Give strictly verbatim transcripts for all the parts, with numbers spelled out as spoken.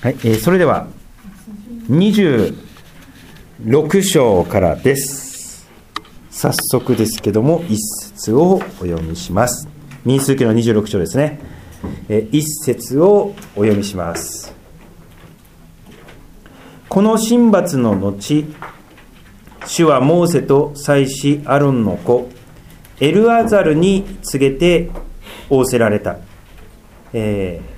はい、えー、それではにじゅうろく章からです。早速ですけども一節をお読みします。民数記のにじゅうろく章ですね。えー、一節をお読みします。この神罰の後、主はモーセと祭司アロンの子エルアザルに告げて仰せられた。えー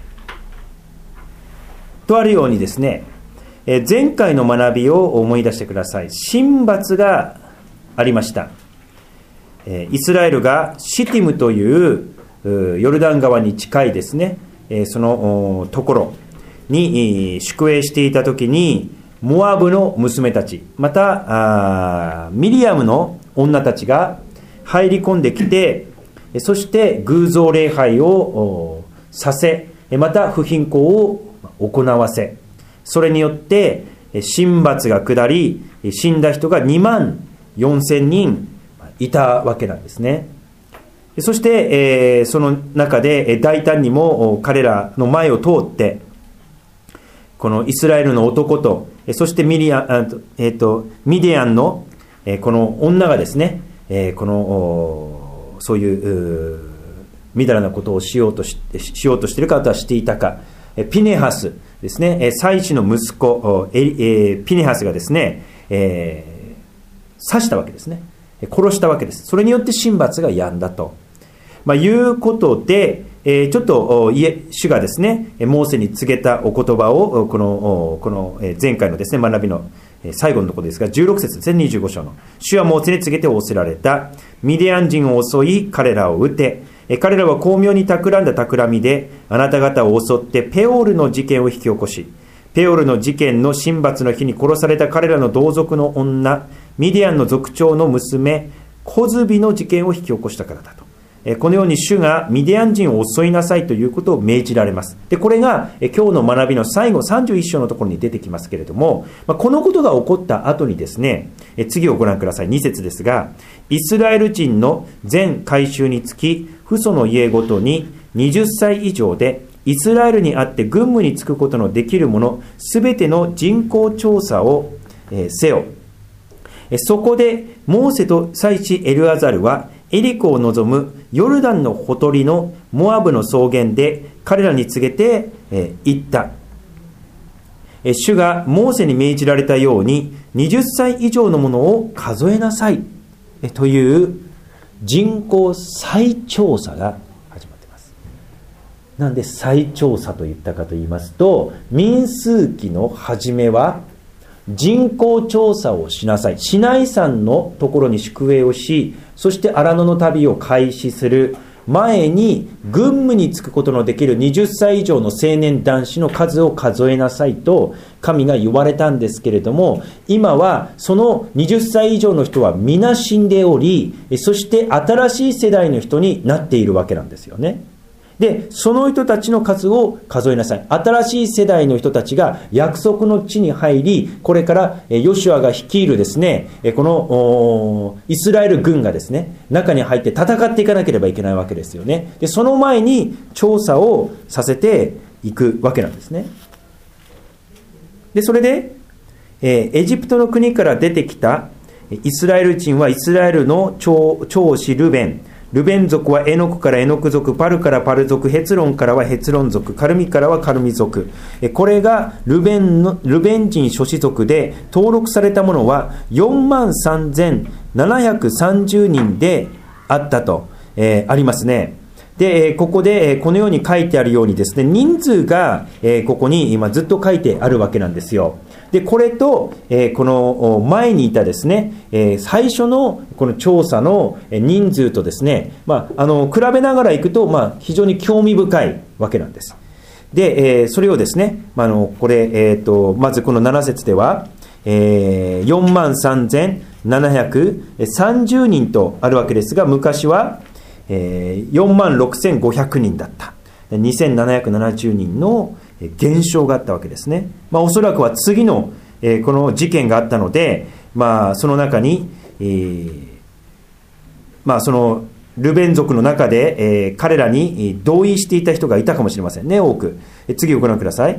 とあるようにですね、前回の学びを思い出してください。神罰がありました。イスラエルがシティムというヨルダン川に近いですね、そのところに宿営していたときに、モアブの娘たち、またミリアムの女たちが入り込んできて、そして偶像礼拝をさせ、また不貧困を行わせ、それによって神罰が下り、死んだ人がにまんよんせんにんいたわけなんですね。そして、えー、その中で大胆にも彼らの前を通ってこのイスラエルの男と、そしてミリア、えー、とミディアンのこの女がですね、このそういうみだらなことをしようとし、しようとしているか、あとはしていたか、ピネハスですね、祭司の息子ピネハスがですね、えー、刺したわけですね。殺したわけです。それによって神罰が止んだと、まあ、いうことで、えー、ちょっと主がですねモーセに告げたお言葉をこの、この前回のですね学びの最後のところですが、じゅうろく節ですね、にじゅうご章の。主はモーセに告げて仰せられた。ミディアン人を襲い彼らを撃て、彼らは巧妙に企んだ企みであなた方を襲ってペオールの事件を引き起こし、ペオールの事件の神罰の日に殺された彼らの同族の女ミディアンの族長の娘コズビの事件を引き起こしたからだと。このように主がミディアン人を襲いなさいということを命じられます。でこれが今日の学びの最後さんじゅういち章のところに出てきますけれども、このことが起こった後にですね、次をご覧ください。に節ですが、イスラエル人の全改宗につき父祖の家ごとにはたち以上でイスラエルにあって軍務に就くことのできる者すべての人口調査をせよ。そこでモーセと祭司エルアザルはエリコを望むヨルダンのほとりのモアブの草原で彼らに告げて言った。主がモーセに命じられたようにはたち以上のものを数えなさいという人口再調査が始まっています。なんで再調査と言ったかと言いますと、民数記の初めは人口調査をしなさい、シナイ山のところに宿営をし、そして荒野の旅を開始する前に軍務に就くことのできるはたち以上の青年男子の数を数えなさいと神が言われたんですけれども、今はそのはたち以上の人は皆死んでおり、そして新しい世代の人になっているわけなんですよね。でその人たちの数を数えなさい。新しい世代の人たちが約束の地に入り、これからヨシュアが率いるですね、このイスラエル軍がですね中に入って戦っていかなければいけないわけですよね。でその前に調査をさせていくわけなんですね。でそれでエジプトの国から出てきたイスラエル人はイスラエルの長子ルベン、ルベン族はエノクからエノク族、パルからパル族、ヘツロンからはヘツロン族、カルミからはカルミ族。これがルベンのルベン人諸子族で、登録されたものはよんまんさんぜんななひゃくさんじゅうにんであったと、えー、ありますね。でここでこのように書いてあるようにですね、人数がここに今ずっと書いてあるわけなんですよ。でこれとこの前にいたですね最初のこの調査の人数とですね、まあ、あの比べながらいくと、まあ、非常に興味深いわけなんです。でそれをですね、まあ、のこれ、えー、とまずこのなな節ではよんまんさんぜんななひゃくさんじゅうにんとあるわけですが、昔はよんまんろくせんごひゃくにんだった。にせんななひゃくななじゅうにんの減少があったわけですね。まあ、おそらくは次の、えー、この事件があったので、まあ、その中に、えーまあ、そのルベン族の中で、えー、彼らに同意していた人がいたかもしれませんね、多く。え次をご覧ください。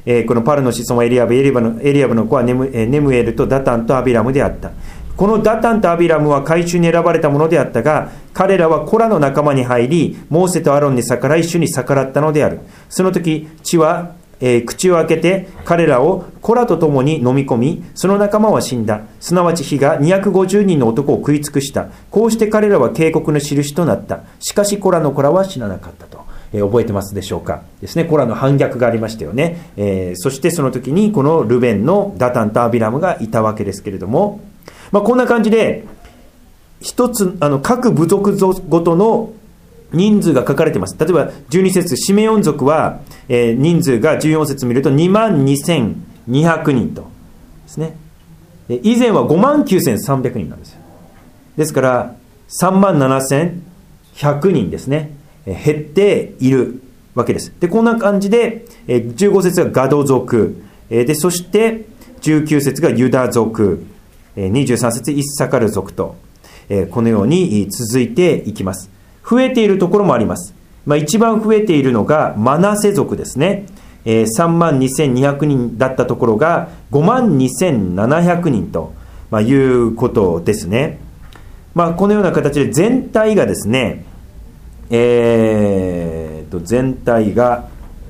えー、このパルの子孫はエリアブ、エリアブの、エリアブの子はネム、えー、ネムエルとダタンとアビラムであった。このダタンとアビラムは改宗に選ばれたものであったが、彼らはコラの仲間に入り、モーセとアロンに逆らい主に逆らったのである。その時、地は、えー、口を開けて彼らをコラと共に飲み込み、その仲間は死んだ。すなわち火がにひゃくごじゅうにんの男を食い尽くした。こうして彼らは警告の印となった。しかしコラの子らは死ななかったと。えー、覚えてますでしょうかですね。コラの反逆がありましたよね。えー、そしてその時にこのルベンのダタンとアビラムがいたわけですけれども、まあ、こんな感じで一つあの各部族ごとの人数が書かれています。例えばじゅうに節、シメオン族は、えー、人数がじゅうよん節見るとにまんにせんにひゃくにんとですね。以前はごまんきゅうせんさんびゃくにんなんですよ。ですからさんまんななせんひゃくにんですね、えー、減っているわけです。でこんな感じで、えー、じゅうご節がガド族、えー、でそしてじゅうきゅう節がユダ族、えー、にじゅうさん節イッサカル族と、えー、このように続いていきます。増えているところもあります。まあ、一番増えているのがマナセ族ですね。えー、さんまんにせんにひゃくにんだったところがごまんにせんななひゃくにんと、まあ、いうことですね。まあ、このような形で全体がですね、えー、と全体が、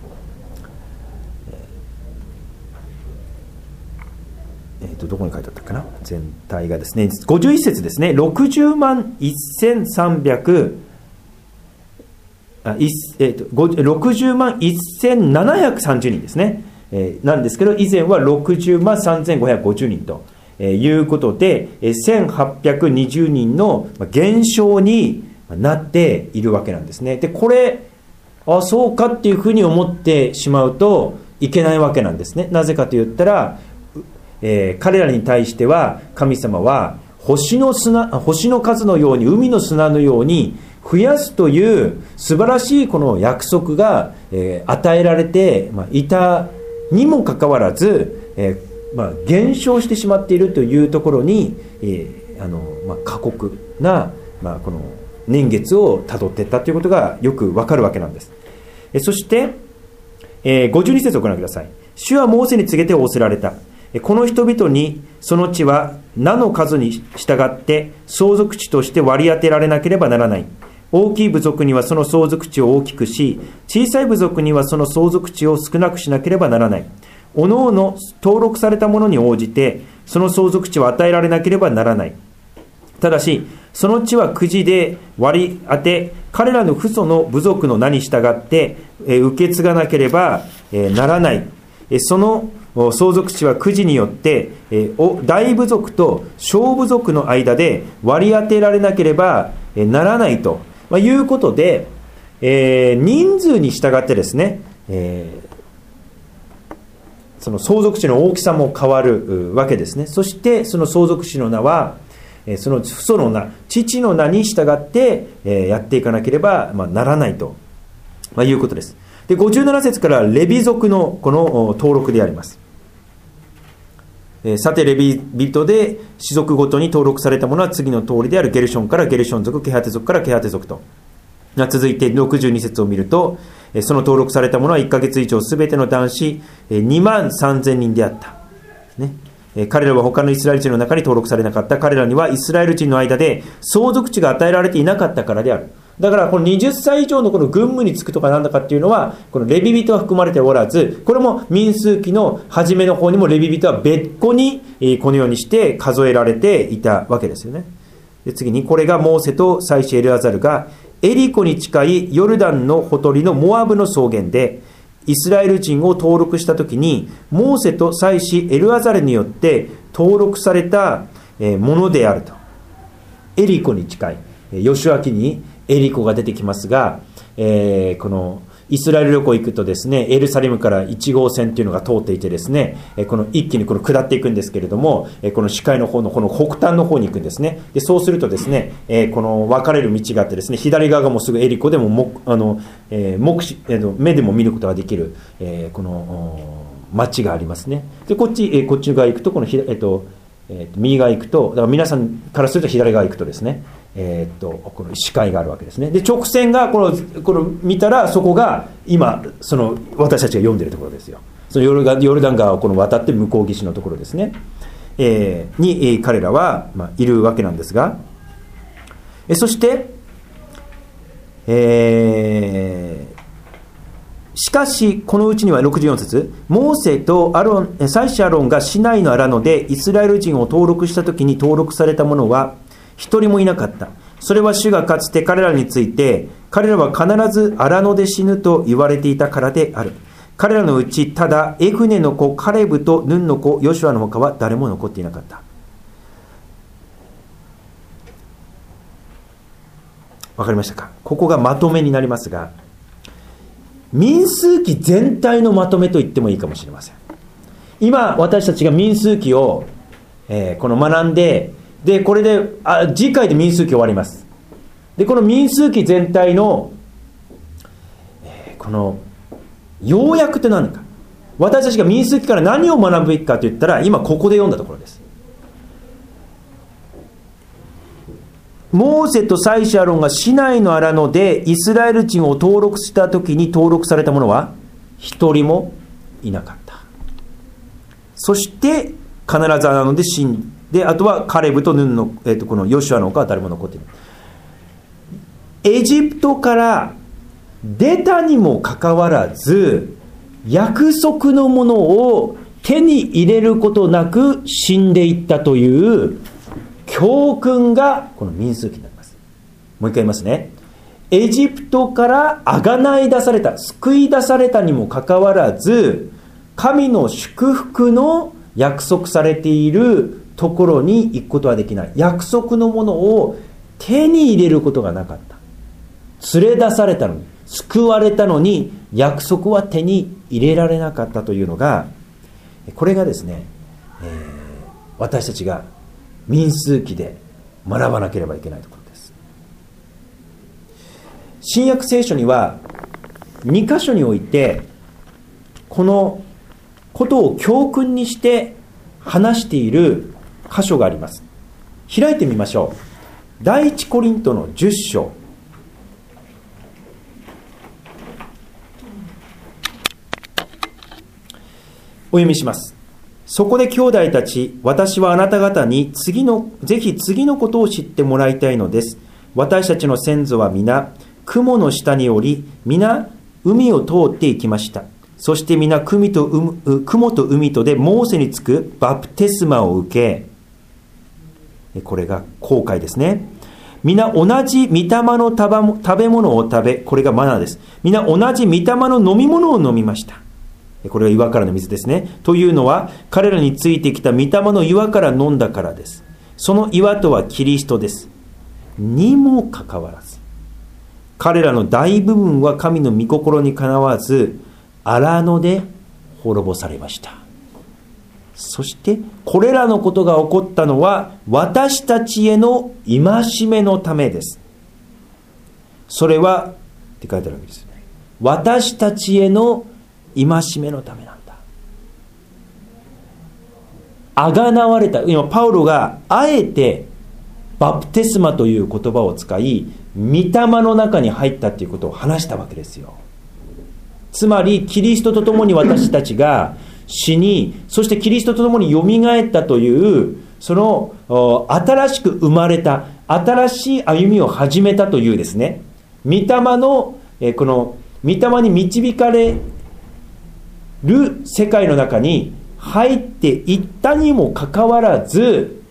えー、とどこに書いてあったかな。全体がですね、ごじゅういち節ですね、ろくじゅうまんせんさんびゃくあえー、とろくじゅうまんせんななひゃくさんじゅうにんですね、えー、なんですけど、以前はろくじゅうまんさんぜんごひゃくごじゅうにんと、えー、いうことで、えー、せんはっぴゃくにじゅうにんの減少になっているわけなんですね。でこれあそうかっていうふうに思ってしまうといけないわけなんですね。なぜかと言ったら、えー、彼らに対しては神様は星の砂、星の数のように海の砂のように増やすという素晴らしいこの約束が、えー、与えられて、まあ、いたにもかかわらず、えーまあ、減少してしまっているというところに、えーあのまあ、過酷な、まあ、この年月をたどっていったということがよくわかるわけなんです。えー、そして、えー、ごじゅうに節をご覧ください。主はモーセに告げて仰せられた。この人々にその地は名の数に従って相続地として割り当てられなければならない。大きい部族にはその相続地を大きくし、小さい部族にはその相続地を少なくしなければならない。おのおの登録されたものに応じてその相続地を与えられなければならない。ただしその地はくじで割り当て、彼らの父祖の部族の名に従って受け継がなければならない。その相続地はくじによって大部族と小部族の間で割り当てられなければならないということで、人数に従ってですね、その相続地の大きさも変わるわけですね。そしてその相続地の名はその父祖の名、父の名に従ってやっていかなければならないということです。でごじゅうなな節からレビ族のこの登録であります。さてレビ人で氏族ごとに登録されたものは次の通りである。ゲルションからゲルション族、ケハテ族からケハテ族と。続いてろくじゅうに節を見ると、その登録されたものはいっかげつ以上すべての男子にまんさんぜんにんであった、ね、彼らは他のイスラエル人の中に登録されなかった。彼らにはイスラエル人の間で相続地が与えられていなかったからである。だからこのはたち以上のこの軍務に就くとかなんだかっていうのはこのレビ人は含まれておらず、これも民数記の初めの方にもレビ人は別個にこのようにして数えられていたわけですよね。で次にこれがモーセと祭司エルアザルがエリコに近いヨルダンのほとりのモアブの草原でイスラエル人を登録したときに、モーセと祭司エルアザルによって登録されたものであると。エリコに近い、ヨシュア記にエリコが出てきますが、えー、このイスラエル旅行行くとですね、エルサレムからいち号線というのが通っていてですね、この一気にこの下っていくんですけれども、この視界の方のこの北端の方に行くんですね。でそうするとですね、この分かれる道があってですね、左側がもうすぐエリコでももあの、えー、目視目でも見ることができる、えー、この町がありますね。でこっち、えー、こっち側行くとこのひ、えーとえー、と右側行くと、だから皆さんからすると左側行くとですね、えー、っとこの視界があるわけですね。で直線がこのこの見たらそこが今その私たちが読んでいるところですよ。 そのヨルダン、ヨルダン川をこの渡って向こう岸のところですね、えー、に、えー、彼らは、まあ、いるわけなんですが、えー、そして、えーしかしこのうちにはろくじゅうよん節、モーセとアロン、祭司アロンがシナイの荒野でイスラエル人を登録したときに登録された者は一人もいなかった。それは主がかつて彼らについて、彼らは必ず荒野で死ぬと言われていたからである。彼らのうちただエフネの子カレブとヌンの子ヨシュアの他は誰も残っていなかった。わかりましたか。ここがまとめになりますが、民数記全体のまとめと言ってもいいかもしれません。今私たちが民数記を、えー、この学んで、でこれであ次回で民数記終わります。でこの民数記全体の、えー、この要約って何か、私たちが民数記から何を学ぶべきかといったら、今ここで読んだところです。モーセと祭司アロンがシナイの荒野でイスラエル人を登録したときに登録された者は一人もいなかった。そして必ず荒野で死んで、あとはカレブとヌンの、えー、とこのヨシュアの他は誰も残っていない。エジプトから出たにもかかわらず、約束のものを手に入れることなく死んでいったという教訓がこの民数記になります。もう一回言いますね。エジプトからあがない出された、救い出されたにもかかわらず、神の祝福の約束されているところに行くことはできない。約束のものを手に入れることがなかった。連れ出されたのに、救われたのに、約束は手に入れられなかったというのが、これがですね、えー、私たちが民数記で学ばなければいけないところです。新約聖書にはに箇所においてこのことを教訓にして話している箇所があります。開いてみましょう。第一コリントのじゅっ章、お読みします。そこで兄弟たち、私はあなた方に次のぜひ次のことを知ってもらいたいのです。私たちの先祖は皆雲の下におり、皆海を通っていきました。そして皆雲と海、雲と海とでモーセにつくバプテスマを受け、これが航海ですね。皆同じ御霊の食べ物を食べ、これがマナです。皆同じ御霊の飲み物を飲みました。これは岩からの水ですね。というのは彼らについてきた御霊の岩から飲んだからです。その岩とはキリストです。にもかかわらず、彼らの大部分は神の御心にかなわず、荒野で滅ぼされました。そしてこれらのことが起こったのは私たちへの戒めのためです。それはって書いてあるわけです。私たちへの戒めのためなんだ。あがなわれた。今パウロがあえてバプテスマという言葉を使い、御霊の中に入ったということを話したわけですよ。つまりキリストと共に私たちが死に、そしてキリストと共によみがえったという、その新しく生まれた新しい歩みを始めたというですね、御霊のこの御霊に導かれる世界の中に入っていったにもかかわらず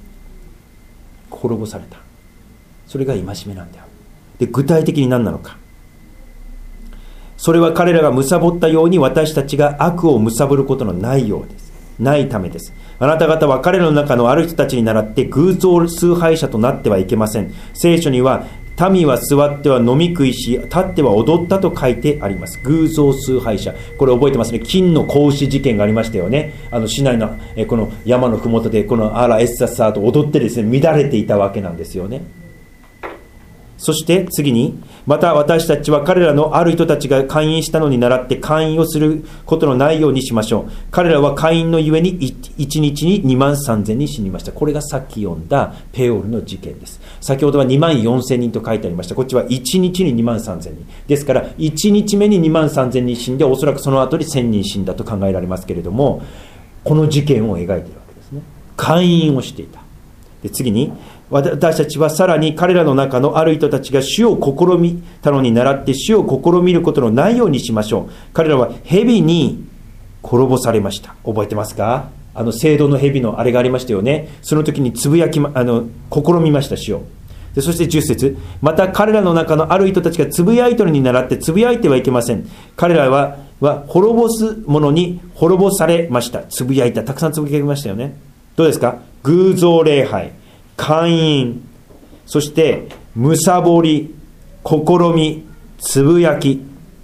滅ぼされた。それが戒めなんだよ。で、具体的に何なのか。それは彼らが貪ったように私たちが悪を貪ることのないようです。ないためです。あなた方は彼らの中のある人たちに倣って偶像崇拝者となってはいけません。聖書には民は座っては飲み食いし、立っては踊ったと書いてあります。偶像崇拝者。これ覚えてますね。金の子牛事件がありましたよね。あの市内のえこの山のふもとでこのアラエッサッサーと踊ってですね、乱れていたわけなんですよね。 そして次に、また私たちは彼らのある人たちが勧誘したのに倣って勧誘をすることのないようにしましょう。彼らは勧誘のゆえにいちにちににまんさんぜんにん死にました。これがさっき読んだペオールの事件です。先ほどはにまんよんせんにんと書いてありました。こっちはいちにちににまんさんぜんにんですから、いちにちめににまんさんぜんにん死んで、おそらくその後にせんにん死んだと考えられますけれども、この事件を描いているわけですね。勧誘をしていた。で次に、私たちはさらに彼らの中のある人たちが主を試みたのに倣って主を試みることのないようにしましょう。彼らは蛇に滅ぼされました。覚えてますか？あの聖堂の蛇のあれがありましたよね。その時につぶやき、あの試みました、主を。でそしてじゅっ節、また彼らの中のある人たちがつぶやいたのに倣ってつぶやいてはいけません。彼らはは滅ぼす者に滅ぼされました。つぶやいた、たくさんつぶやきましたよね。どうですか？偶像礼拝、姦淫、そしてむさぼり、試み、つぶやき、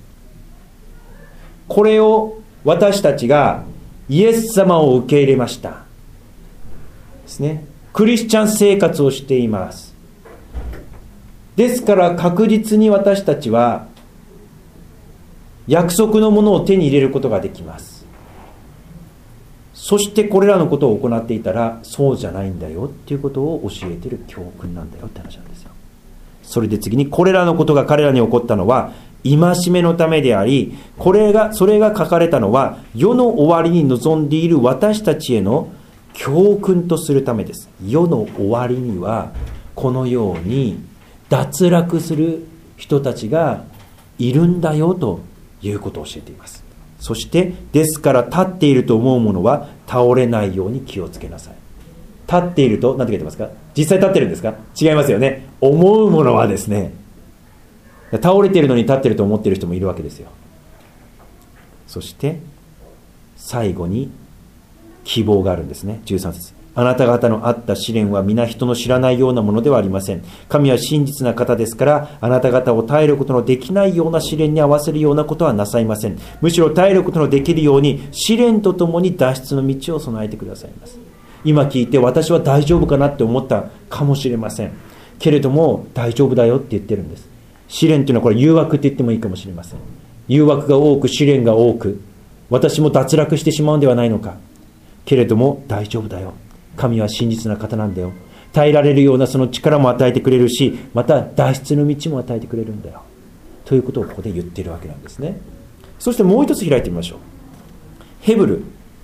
これを私たちがイエス様を受け入れましたですね。クリスチャン生活をしています。ですから確実に私たちは約束のものを手に入れることができます。そしてこれらのことを行っていたらそうじゃないんだよっていうことを教えている教訓なんだよって話なんですよ。それで次に、これらのことが彼らに起こったのは戒めのためであり、これがそれが書かれたのは世の終わりに臨んでいる私たちへの教訓とするためです。世の終わりにはこのように脱落する人たちがいるんだよということを教えています。そしてですから立っていると思う者は倒れないように気をつけなさい。立っていると何て書いてますか？実際立ってるんですか？違いますよね。思う者はですね、倒れているのに立っていると思っている人もいるわけですよ。そして最後に希望があるんですね。じゅうさん節、あなた方のあった試練は皆人の知らないようなものではありません。神は真実な方ですから、あなた方を耐えることのできないような試練に合わせるようなことはなさいません。むしろ耐えることのできるように試練とともに脱出の道を備えてくださいます。今聞いて私は大丈夫かなって思ったかもしれませんけれども、大丈夫だよって言ってるんです。試練というのはこれ誘惑って言ってもいいかもしれません。誘惑が多く試練が多く、私も脱落してしまうんではないのか。けれども大丈夫だよ、神は真実な方なんだよ、耐えられるようなその力も与えてくれるし、また脱出の道も与えてくれるんだよということをここで言っているわけなんですね。そしてもう一つ開いてみましょう。ヘブル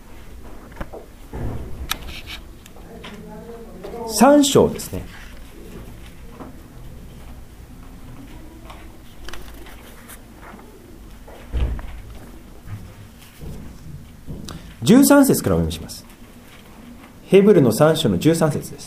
さん章ですね。じゅうさん節からお読みします。ヘブルのさん章のじゅうさん節です。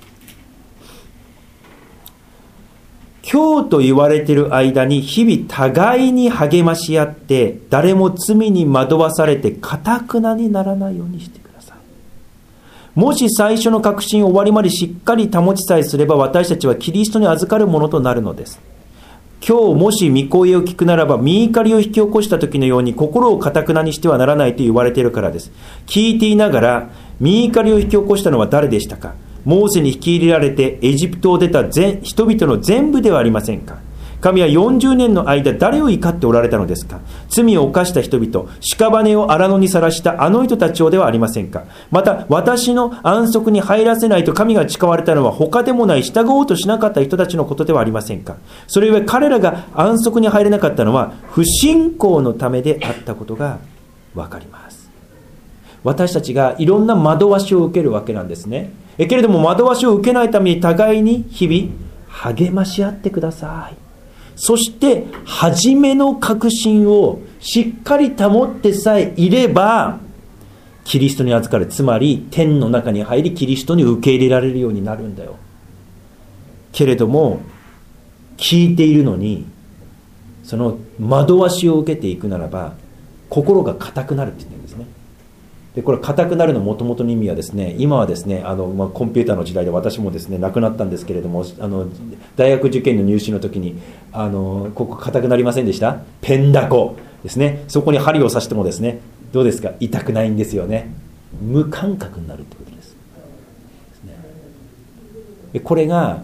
今日と言われている間に日々互いに励まし合って、誰も罪に惑わされて頑なにならないようにしてください。もし最初の確信を終わりまでしっかり保ちさえすれば、私たちはキリストに預かるものとなるのです。今日もし御声を聞くならば、御怒りを引き起こした時のように心を頑なにしてはならないと言われているからです。聞いていながら御怒りを引き起こしたのは誰でしたか？モーセに引き入れられてエジプトを出た全人々の全部ではありませんか？神はよんじゅうねんの間誰を怒っておられたのですか？罪を犯した人々、屍を荒野にさらしたあの人たちをではありませんか？また私の安息に入らせないと神が誓われたのは他でもない従おうとしなかった人たちのことではありませんか？それゆえ彼らが安息に入れなかったのは不信仰のためであったことがわかります。私たちがいろんな惑わしを受けるわけなんですね。えけれども惑わしを受けないために互いに日々励まし合ってください。そして初めの確信をしっかり保ってさえいればキリストに預かる、つまり天の中に入りキリストに受け入れられるようになるんだよ。けれども聞いているのにその惑わしを受けていくならば心が硬くなるって言ってるんですね。でこれ硬くなるの元々の意味はですね、今はですねあの、まあ、コンピューターの時代で私もですねなくなったんですけれども、あの大学受験の入試の時にあのここ硬くなりませんでした？ペンダコですね。そこに針を刺してもですねどうですか？痛くないんですよね。無感覚になるってことです。でこれが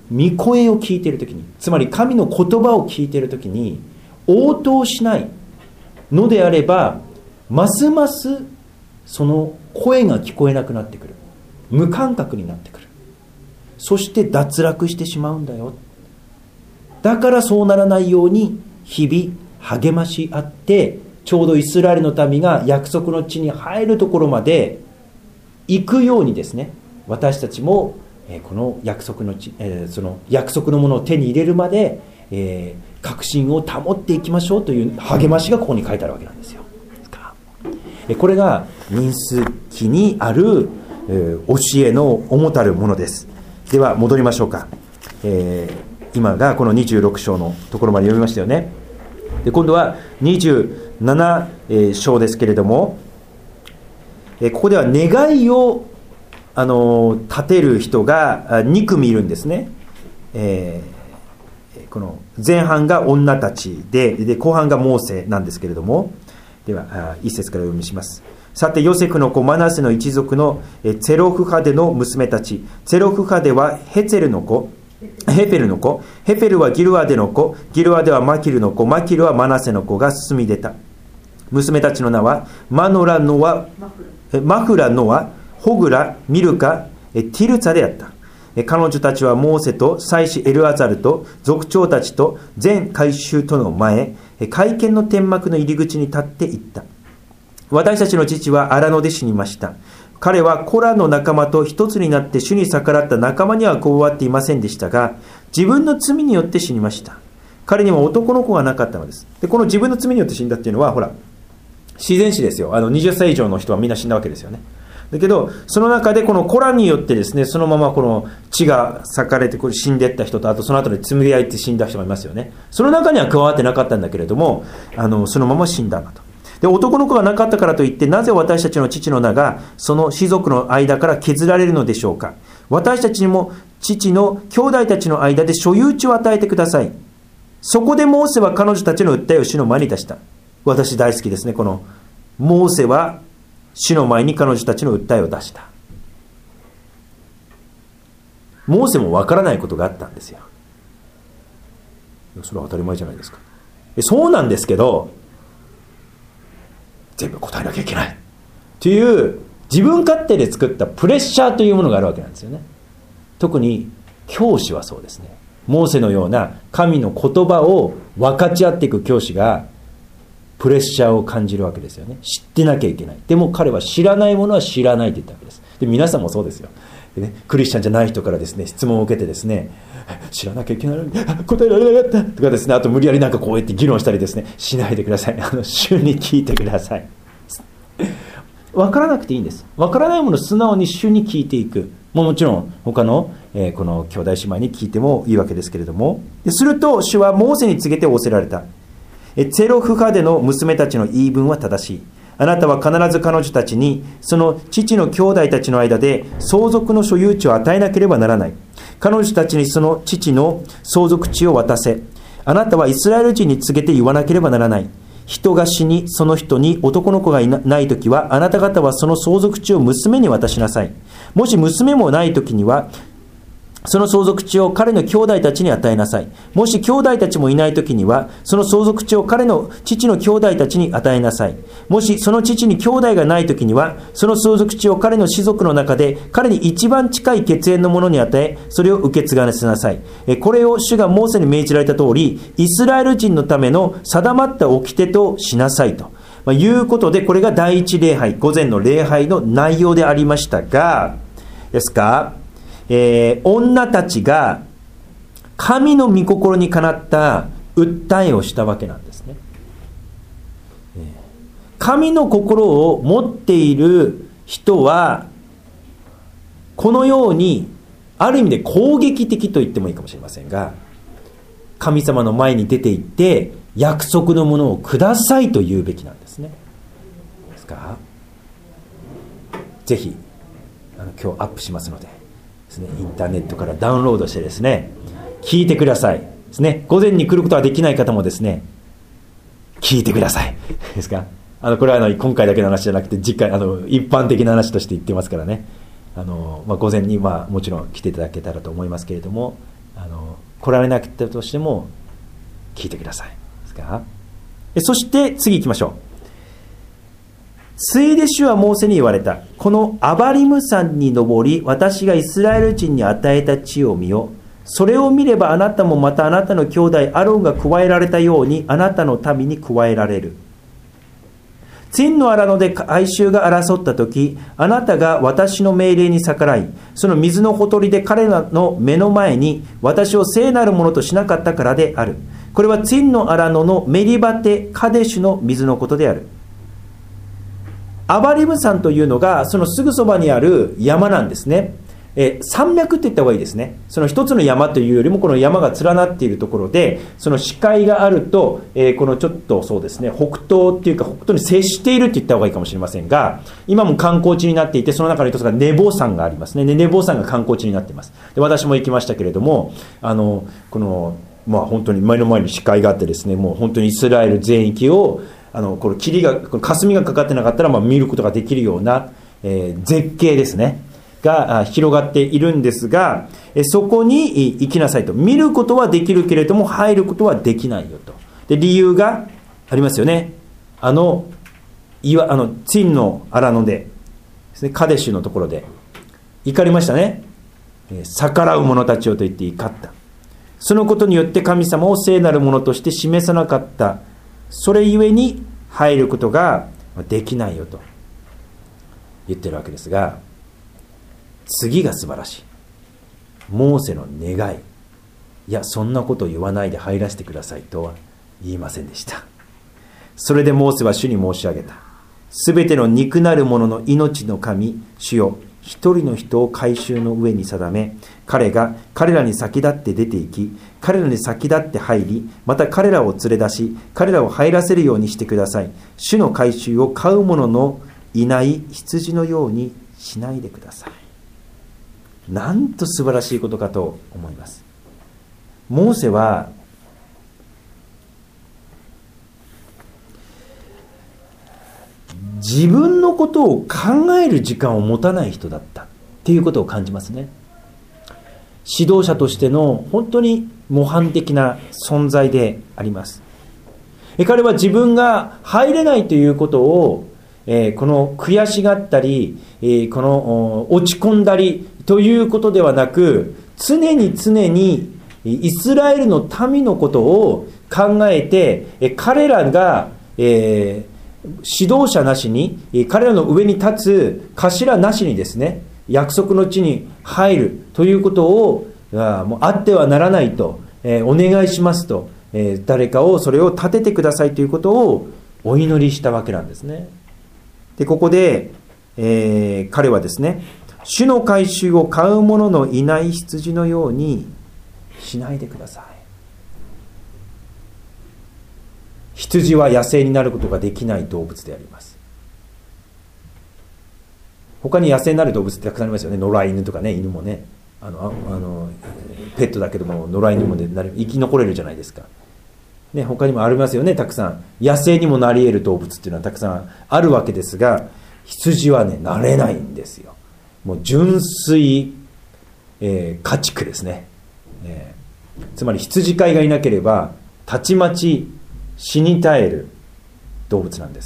御声を聞いているときに、つまり神の言葉を聞いているときに応答しないのであれば、ますますその声が聞こえなくなってくる、無感覚になってくる、そして脱落してしまうんだよ。だからそうならないように日々励まし合って、ちょうどイスラエルの民が約束の地に入るところまで行くようにですね、私たちもこの約束の地、その約束のものを手に入れるまで、えー、確信を保っていきましょうという励ましがここに書いてあるわけなんですよ。これが民数記にある、えー、教えの主たるものです。では戻りましょうか。えー、今がこのにじゅうろく章のところまで読みましたよね。で、今度はにじゅうなな章ですけれども、えー、ここでは願いをあの立てる人がに組いるんですね。えー、この前半が女たち で, で後半がモーセなんですけれども、では一節からお読みします。さてヨセフの子マナセの一族のツェロフハデの娘たち。ツェロフハデはヘツェルの子、ヘフェルの子、ヘフェルはギルアデの子、ギルアデはマキルの子、マキルはマナセの子が進み出た。娘たちの名はマノラノア、マフラノア、ホグラ、ミルカ、ティルツァであった。彼女たちはモーセと祭司エルアザルと族長たちと全改宗との前、会見の天幕の入り口に立っていった。私たちの父は荒野で死にました。彼はコラの仲間と一つになって主に逆らった仲間には加わっていませんでしたが、自分の罪によって死にました。彼には男の子がなかったのです。で、この自分の罪によって死んだっていうのは、ほら、自然死ですよ。あのにじゅっさい以上の人はみんな死んだわけですよね。だけどその中でこのコラによってですね、そのままこの血が裂かれてこれ死んでいった人と、あとその後で紡ぎ合いって死んだ人がいますよね。その中には加わってなかったんだけれども、あのそのまま死んだんだと。で、男の子がなかったからといってなぜ私たちの父の名がその士族の間から削られるのでしょうか。私たちにも父の兄弟たちの間で所有地を与えてください。そこでモーセは彼女たちの訴えを主の前に出した。私大好きですね。このモーセは主の前に彼女たちの訴えを出した。モーセもわからないことがあったんですよ。それは当たり前じゃないですか。そうなんですけど、全部答えなきゃいけないという自分勝手で作ったプレッシャーというものがあるわけなんですよね。特に教師はそうですね。モーセのような神の言葉を分かち合っていく教師がプレッシャーを感じるわけですよね。知ってなきゃいけない。でも彼は知らないものは知らないと言ったわけです。で、皆さんもそうですよ。でね、クリスチャンじゃない人からですね、質問を受けてですね、知らなきゃいけないのに答えられなかったとかですね、あと無理やりなんかこうやって議論したりですね、しないでください。あの主に聞いてください。分からなくていいんです。分からないものを素直に主に聞いていく。もうもちろん他の、えー、この兄弟姉妹に聞いてもいいわけですけれども、すると主はモーセに告げて仰せられた。ツェロフハデの娘たちの言い分は正しい。あなたは必ず彼女たちにその父の兄弟たちの間で相続の所有地を与えなければならない。彼女たちにその父の相続地を渡せ。あなたはイスラエル人に告げて言わなければならない。人が死にその人に男の子がいないときは、あなた方はその相続地を娘に渡しなさい。もし娘もないときにはその相続地を彼の兄弟たちに与えなさい。もし兄弟たちもいないときには、その相続地を彼の父の兄弟たちに与えなさい。もしその父に兄弟がないときには、その相続地を彼の氏族の中で彼に一番近い血縁の者に与え、それを受け継がせなさい。これを主がモーセに命じられた通り、イスラエル人のための定まった掟としなさいと。まあ、いうことで、これが第一礼拝、午前の礼拝の内容でありましたが、ですか、えー、女たちが神の御心にかなった訴えをしたわけなんですね。神の心を持っている人はこのようにある意味で攻撃的と言ってもいいかもしれませんが、神様の前に出て行って約束のものをくださいと言うべきなんですね。ですか、ぜひあの今日アップしますのでですね、インターネットからダウンロードしてですね、聞いてくださいですね。午前に来ることはできない方もですね、聞いてくださいですか。あのこれはあの今回だけの話じゃなくて、次回あの一般的な話として言ってますからね。あの、まあ、午前にまあもちろん来ていただけたらと思いますけれども、 あの来られなかったとしても聞いてくださいですか。そして次行きましょう。ついで主はモーセに言われた。このアバリム山に登り、私がイスラエル人に与えた地を見よ。それを見ればあなたもまたあなたの兄弟アロンが加えられたようにあなたの民に加えられる。ツィンの荒野で哀愁が争った時、あなたが私の命令に逆らい、その水のほとりで彼らの目の前に私を聖なるものとしなかったからである。これはツィンの荒野のメリバテカデシュの水のことである。アバリム山というのがそのすぐそばにある山なんですね。え山脈って言った方がいいですね。その一つの山というよりもこの山が連なっているところで、その視界があると、えー、このちょっとそうですね、北東っていうか北東に接しているって言った方がいいかもしれませんが、今も観光地になっていて、その中の一つがネボ山がありますね。ネボ山が観光地になっています。で、私も行きましたけれども、あのこのまあ本当に前の前に視界があってですね、もう本当にイスラエル全域をあのこの霧が、この霞がかかってなかったらまあ見ることができるような、えー、絶景ですねが広がっているんですが、そこに行きなさいと。見ることはできるけれども入ることはできないよと。で、理由がありますよね。あの岩、あのツィンの荒野でですね、カデシュのところで怒りましたね。逆らう者たちをと言って怒った。そのことによって神様を聖なるものとして示さなかった。それゆえに入ることができないよと言ってるわけですが、次が素晴らしい。モーセの願い。いや、そんなことを言わないで入らせてくださいとは言いませんでした。それでモーセは主に申し上げた。すべての肉なる者の命の神、主よ、一人の人を改宗の上に定め、彼が彼らに先立って出て行き、彼らに先立って入り、また彼らを連れ出し、彼らを入らせるようにしてください。主の改宗を飼う者のいない羊のようにしないでください。なんと素晴らしいことかと思います。モーセは自分のことを考える時間を持たない人だったっていうことを感じますね。指導者としての本当に模範的な存在であります。彼は自分が入れないということを、えー、この悔しがったり、えー、この落ち込んだりということではなく、常に常にイスラエルの民のことを考えて、彼らが、えー指導者なしに、彼らの上に立つ頭なしにですね、約束の地に入るということをもうあってはならないと、えー、お願いしますと、えー、誰かをそれを立ててくださいということをお祈りしたわけなんですね。で、ここで、えー、彼はですね、主の改宗を飼う者のいない羊のようにしないでください。羊は野生になることができない動物であります。他に野生になる動物ってたくさんありますよね。野良犬とかね、犬もね、あのあのペットだけども野良犬も、ね、生き残れるじゃないですか、ね、他にもありますよね。たくさん野生にもなり得る動物っていうのはたくさんあるわけですが、羊はね、なれないんですよ。もう純粋、えー、家畜ですね、えー、つまり羊飼いがいなければたちまち死に絶える動物なんです。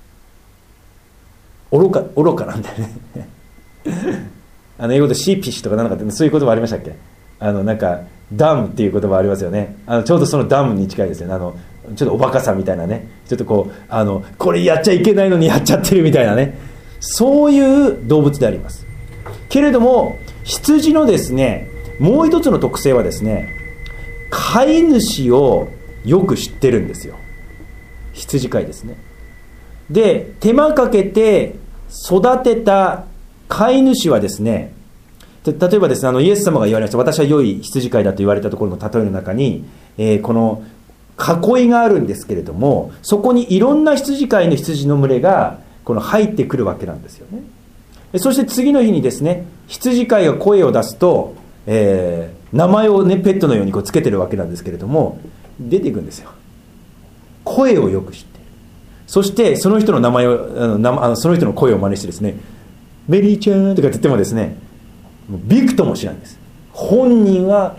愚か、愚かなんだよねあの英語でシーピッシュとかなんかってそういう言葉ありましたっけ。あのなんかダムっていう言葉ありますよね。あのちょうどそのダムに近いですよね。あのちょっとおバカさみたいなね、ちょっとこうあのこれやっちゃいけないのにやっちゃってるみたいなね、そういう動物であります。けれども羊のですね、もう一つの特性はですね、飼い主をよく知ってるんですよ。羊飼いですね。で、手間かけて育てた飼い主はですね、例えばですね、あのイエス様が言われました、私は良い羊飼いだと言われたところの例えの中に、えー、この囲いがあるんですけれども、そこにいろんな羊飼いの羊の群れがこの入ってくるわけなんですよね。そして次の日にですね、羊飼いが声を出すと、えー、名前をね、ペットのようにこうつけてるわけなんですけれども、出ていくんですよ。声をよく知っている。そしてその人の名前をあのあのその人の声を真似してですね、メリーちゃんとかって言ってもですね、びくともしないんです。本人は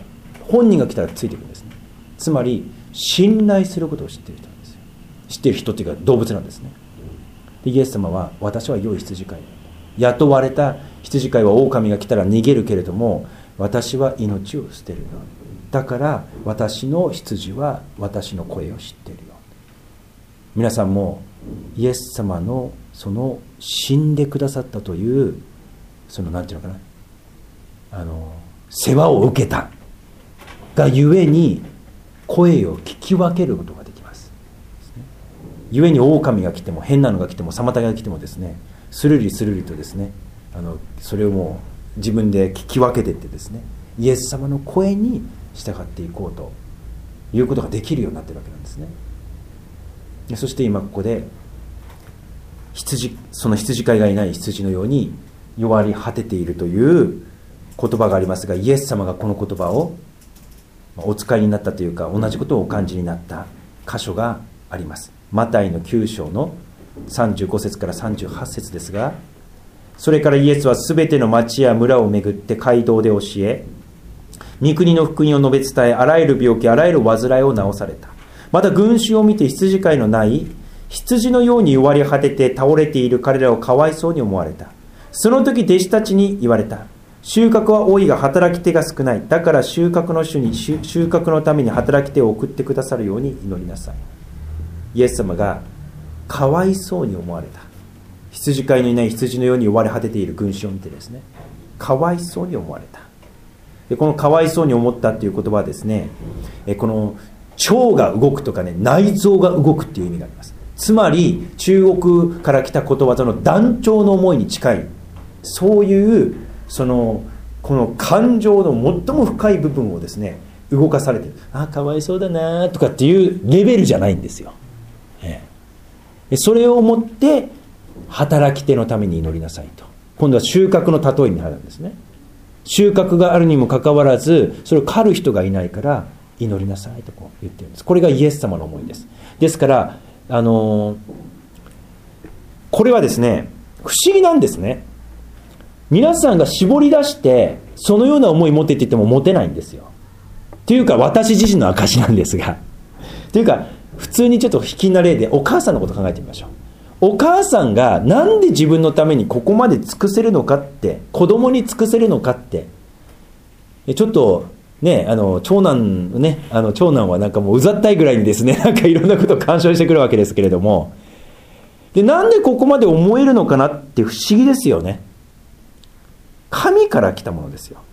本人が来たらついてくるんですね。つまり信頼することを知っている人なんですよ。知っている人というか動物なんですね。でイエス様は、私は良い羊飼いだ、雇われた羊飼いは狼が来たら逃げるけれども、私は命を捨てるよ。だから私の羊は私の声を知っているよ。皆さんもイエス様のその死んでくださったという、そのなんていうのかな、あの世話を受けたがゆえに声を聞き分けることができます。ゆえに狼が来ても変なのが来ても妨げが来てもですね、スルリスルリとですね、あのそれをもう自分で聞き分けていってですね、イエス様の声に従っていこうということができるようになっているわけなんですね。でそして今ここで羊、その羊飼いがいない羊のように弱り果てているという言葉がありますが、イエス様がこの言葉をお使いになったというか、同じことをお感じになった箇所があります。マタイのきゅう章のさんじゅうご節からさんじゅうはち節ですが、それからイエスはすべての町や村を巡って街道で教え、御国の福音を述べ伝え、あらゆる病気、あらゆる患いを治された。また群衆を見て羊飼いのない羊のように弱り果てて倒れている彼らをかわいそうに思われた。その時弟子たちに言われた。収穫は多いが働き手が少ない。だから収穫の主に収穫のために働き手を送ってくださるように祈りなさい。イエス様がかわいそうに思われた。羊飼いのいない羊のように弱り果てている群衆を見てですね、かわいそうに思われた。でこのかわいそうに思ったという言葉はですね、この腸が動くとかね、内臓が動くっていう意味があります。つまり中国から来た言葉との断腸の思いに近い、そういうそのこの感情の最も深い部分をですね動かされている。ああかわいそうだなとかっていうレベルじゃないんですよ、ええ、それをもって働き手のために祈りなさいと。今度は収穫の例えになるんですね。収穫があるにもかかわらずそれを刈る人がいないから祈りなさいとこう言ってるんです。これがイエス様の思いです。ですからあのー、これはですね不思議なんですね。皆さんが絞り出してそのような思い持ってって言っても持てないんですよ。というか私自身の証なんですが、というか普通にちょっと卑近な例でお母さんのこと考えてみましょう。お母さんがなんで自分のためにここまで尽くせるのかって、子供に尽くせるのかって、ちょっとね、あの長男ね、あの長男はなんかもううざったいぐらいにですね、なんかいろんなことを干渉してくるわけですけれども、でなんでここまで思えるのかなって不思議ですよね。神から来たものですよ。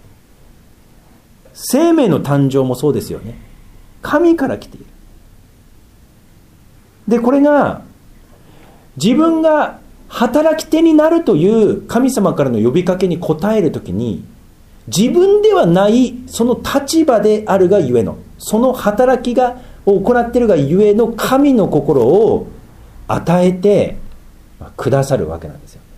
生命の誕生もそうですよね。神から来ている。でこれが自分が働き手になるという神様からの呼びかけに応えるときに、自分ではないその立場であるがゆえの、その働きがを行っているがゆえの神の心を与えてくださるわけなんですよ。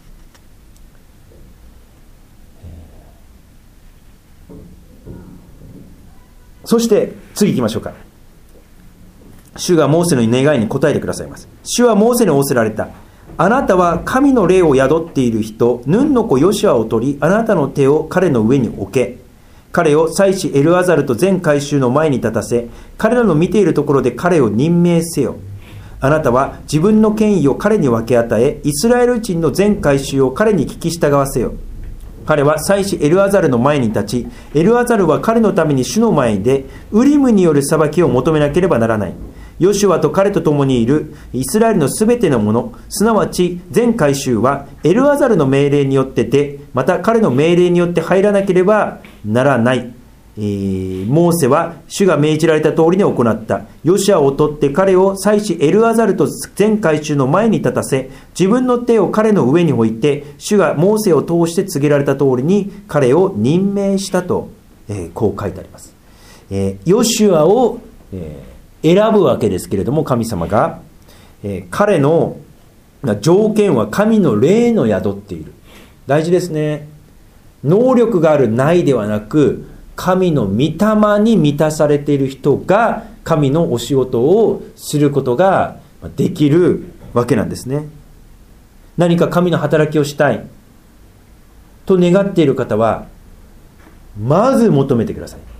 そして次行きましょうか。主がモーセの願いに応えてくださいます。主はモーセに仰せられた。あなたは神の霊を宿っている人、ヌンの子ヨシュアを取り、あなたの手を彼の上に置け。彼を祭司エルアザルと全会衆の前に立たせ、彼らの見ているところで彼を任命せよ。あなたは自分の権威を彼に分け与え、イスラエル人の全会衆を彼に聞き従わせよ。彼は祭司エルアザルの前に立ち、エルアザルは彼のために主の前でウリムによる裁きを求めなければならない。ヨシュアと彼と共にいるイスラエルのすべてのもの、すなわち全会衆はエルアザルの命令によって出、また彼の命令によって入らなければならない。えー、モーセは主が命じられた通りに行った。ヨシュアを取って彼を祭司エルアザルと全会衆の前に立たせ、自分の手を彼の上に置いて、主がモーセを通して告げられた通りに彼を任命したと、えー、こう書いてあります。えー、ヨシュアを、えー選ぶわけですけれども、神様が、えー、彼の条件は神の霊の宿っている。大事ですね。能力があるないではなく、神の御霊に満たされている人が神のお仕事をすることができるわけなんですね。何か神の働きをしたいと願っている方は、まず求めてください。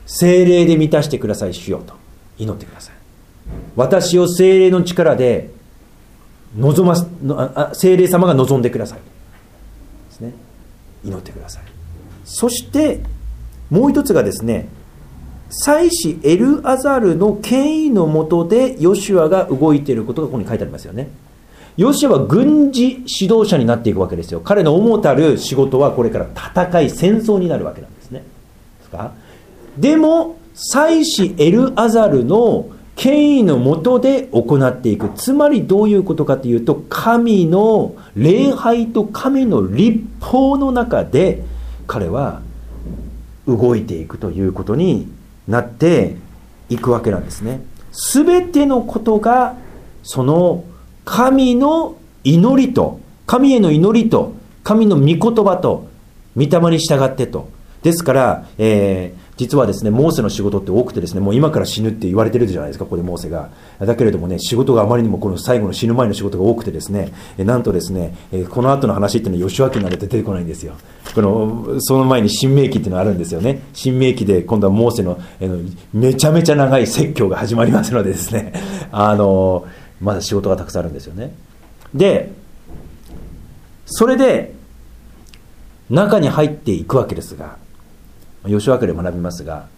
聖霊で満たしてください主よと祈ってください。私を聖霊の力で望まあ聖霊様が望んでくださいですね。祈ってください。そしてもう一つがですね、祭司エルアザルの権威の下でヨシュアが動いていることがここに書いてありますよね。ヨシュアは軍事指導者になっていくわけですよ。彼の主たる仕事はこれから戦い戦争になるわけなんですね。ですか？でも祭司エルアザルの権威の下で行っていく。つまりどういうことかというと、神の礼拝と神の律法の中で彼は動いていくということになっていくわけなんですね。すべてのことがその神の祈りと、神への祈りと、神の御言葉と御霊に従ってと。ですから、えー、実はですね、モーセの仕事って多くてですね、もう今から死ぬって言われてるじゃないですか、ここでモーセが。だけれどもね、仕事があまりにもこの最後の死ぬ前の仕事が多くてですね、なんとですね、この後の話っていうのはヨシュア記になると出てこないんですよ。このその前に新明記っていうのがあるんですよね。新明記で今度はモーセのめちゃめちゃ長い説教が始まりますのでですね、あのまだ仕事がたくさんあるんですよね。で、それで中に入っていくわけですが、ヨシュア記で学びますが、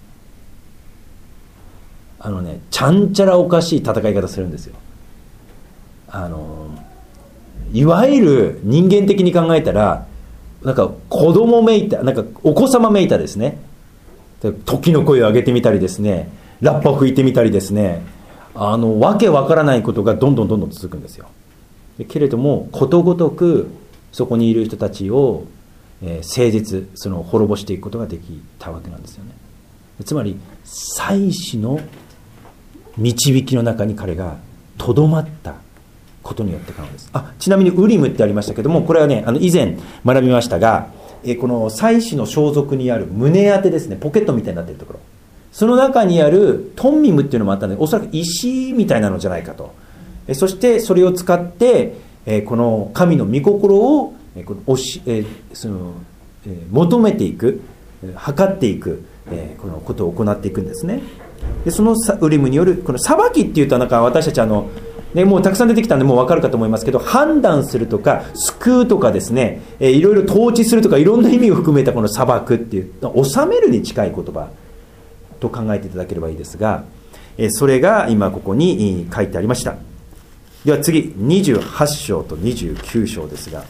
あのね、ちゃんちゃらおかしい戦い方するんですよ。あのいわゆる人間的に考えたら、なんか子供めいた、なんかお子様めいたですね。時の声を上げてみたりですね、ラッパを吹いてみたりですね、あのわけわからないことがどんどんどんどん続くんですよ。けれどもことごとくそこにいる人たちをえー、誠実、その滅ぼしていくことができたわけなんですよね。つまり祭司の導きの中に彼がとどまったことによって可能です。あ、ちなみにウリムってありましたけども、これはね、あの以前学びましたが、えー、この祭司の装束にある胸当てですね、ポケットみたいになっているところ、その中にあるトンミムっていうのもあったので、おそらく石みたいなのじゃないかと。えー、そしてそれを使って、えー、この神の御心をこのおし、えーそのえー、求めていく、測っていく、えー、このことを行っていくんですね。でそのウリムによるこの裁きっていうと、なんか私たちあの、ね、もうたくさん出てきたんでもう分かるかと思いますけど、判断するとか救うとかですね、えー、いろいろ統治するとかいろんな意味を含めたこの裁くっていう治めるに近い言葉と考えていただければいいですが、えー、それが今ここに書いてありました。では次にじゅうはち章とにじゅうきゅう章ですが、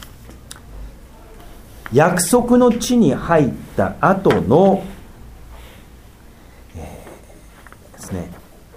約束の地に入った後の、えー、ですね、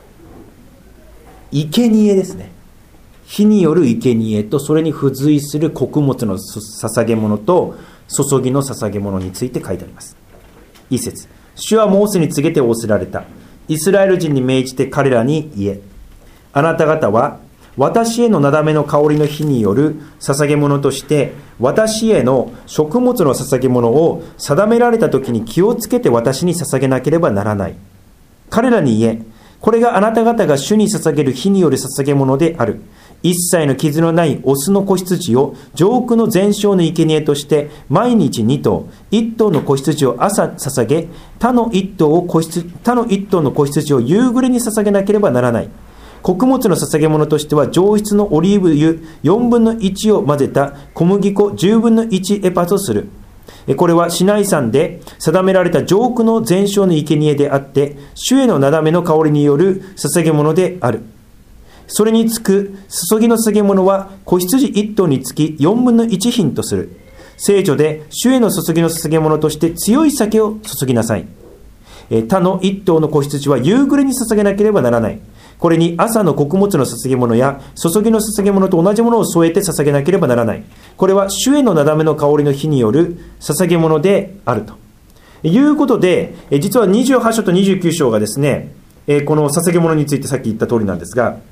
生贄ですね。火による生贄とそれに付随する穀物の捧げ物と注ぎの捧げ物について書いてあります。一節、主はモーセに告げて仰せられた。イスラエル人に命じて彼らに言え、あなた方は私へのなだめの香りの火による捧げ物として私への食物の捧げ物を定められた時に気をつけて私に捧げなければならない。彼らに言え、これがあなた方が主に捧げる火による捧げ物である。一切の傷のないオスの子羊を上空の全焼の生贄として毎日二頭、一頭の子羊を朝捧げ、他の一頭を子羊、他の一頭の子羊を夕暮れに捧げなければならない。穀物の捧げ物としては上質のオリーブ油よんぶんのいちを混ぜた小麦粉じゅうぶんのいちエパとする。これはシナイ山で定められた上空の全焼の生贄であって、主へのなだめの香りによる捧げ物である。それにつく注ぎの捧げ物は子羊いっ頭につきよんぶんのいち品とする。聖女で主への注ぎの捧げ物として強い酒を注ぎなさい。他のいっ頭の子羊は夕暮れに捧げなければならない。これに朝の穀物の捧げ物や注ぎの捧げ物と同じものを添えて捧げなければならない。これは主へのなだめの香りの火による捧げ物であるということで、実はにじゅうはち章とにじゅうきゅう章がですね、この捧げ物についてさっき言った通りなんですが、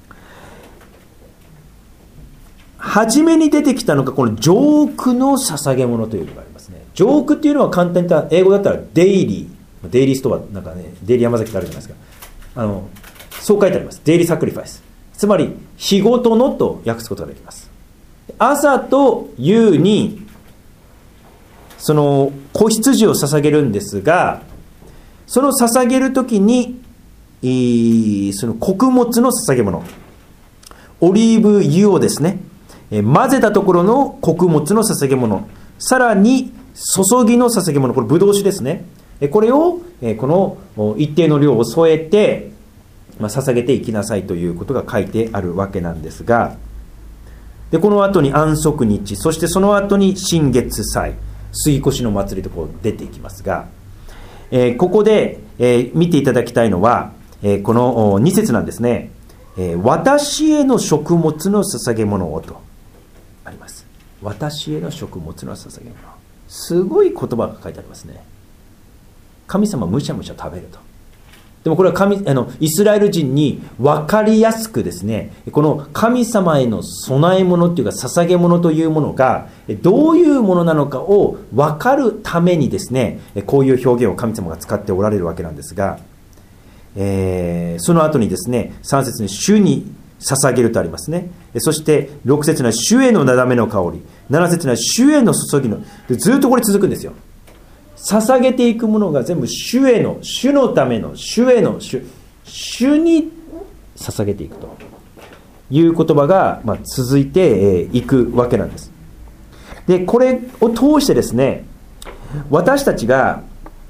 初めに出てきたのがこの上空の捧げ物というのがありますね。上空っていうのは簡単に言ったら英語だったらデイリー、デイリーストアなんかね、デイリー山崎ってあるじゃないですか。あのそう書いてあります。デイリーサクリファイス。つまり日ごとのと訳すことができます。朝と夕にその子羊を捧げるんですが、 その捧げるときに、その穀物の捧げ物、オリーブ油をですね、混ぜたところの穀物の捧げ物、さらに注ぎの捧げ物、これブドウ酒ですね。これをこの一定の量を添えて、まあ、捧げていきなさいということが書いてあるわけなんですが、でこの後に安息日、そしてその後に新月祭、杉越の祭りとこう出ていきますが、えー、ここで、えー、見ていただきたいのは、えー、このに節なんですね。えー、私への食物の捧げ物をとあります。私への食物の捧げ物、すごい言葉が書いてありますね。神様むしゃむしゃ食べると。でもこれは神あのイスラエル人に分かりやすくですね、この神様への供え物というか捧げ物というものがどういうものなのかを分かるためにですね、こういう表現を神様が使っておられるわけなんですが、えー、その後にですね、さん節に主に捧げるとありますね。そしてろく節には主へのなだめの香り、なな節には主への注ぎの、ずっとこれ続くんですよ。捧げていくものが全部主への、主のための、主への、主、主に捧げていくという言葉が、まあ、続いていくわけなんです。で、これを通してですね、私たちが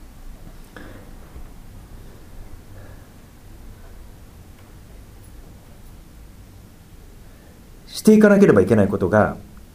していかなければいけないことが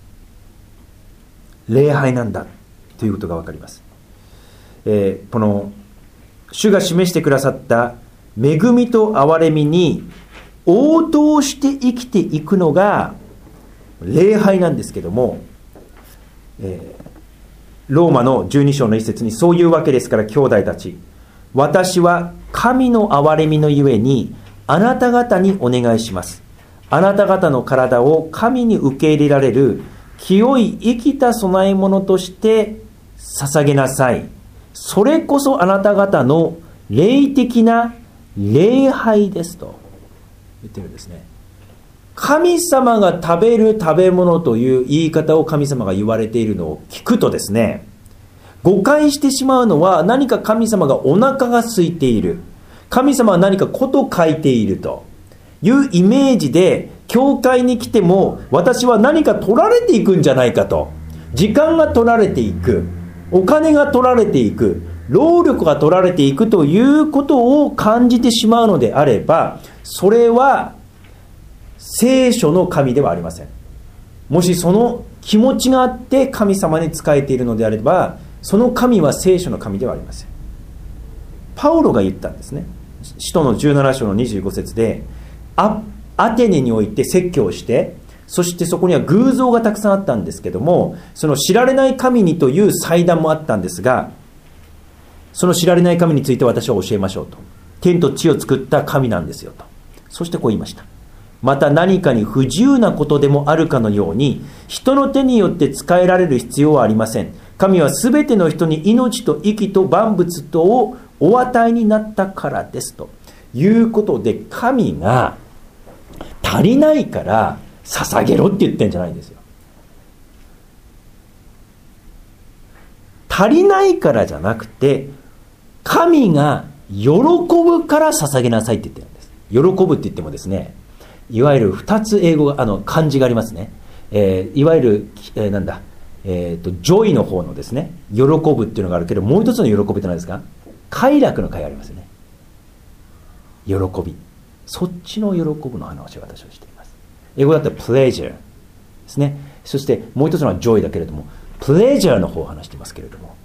礼拝なんだということが分かります。えー、この主が示してくださった恵みと憐れみに応答して生きていくのが礼拝なんですけども、えー、ローマのじゅうに章の一節にそういうわけですから兄弟たち、私は神の憐れみのゆえにあなた方にお願いします。あなた方の体を神に受け入れられる清い生きた供え物として捧げなさい。それこそあなた方の霊的な礼拝ですと言ってるんですね。神様が食べる食べ物という言い方を神様が言われているのを聞くとですね、誤解してしまうのは、何か神様がお腹が空いている、神様は何かこと書いているというイメージで教会に来ても私は何か取られていくんじゃないかと、時間が取られていく、お金が取られていく、労力が取られていくということを感じてしまうのであれば、それは聖書の神ではありません。もしその気持ちがあって神様に仕えているのであれば、その神は聖書の神ではありません。パウロが言ったんですね。使徒のじゅうなな章のにじゅうご節で、ア, アテネにおいて説教をして、そしてそこには偶像がたくさんあったんですけども、その知られない神にという祭壇もあったんですが、その知られない神について私は教えましょうと。天と地を作った神なんですよと。そしてこう言いました。また何かに不自由なことでもあるかのように、人の手によって仕えられる必要はありません。神はすべての人に命と息と万物とをお与えになったからですということで、神が足りないから捧げろって言ってんじゃないんですよ。足りないからじゃなくて、神が喜ぶから捧げなさいって言ってるんです。喜ぶって言ってもですね、いわゆるふたつ英語があの漢字がありますね。えー、いわゆる、えー、なんだ、えーと、ジョイの方のですね、喜ぶっていうのがあるけど、もう一つの喜びって何ですか？快楽の快がありますよね。喜び。そっちの喜ぶの話を私はしています。英語だったら pleasure ですね。そしてもう一つのは joy だけれども、pleasure の方を話していますけれども、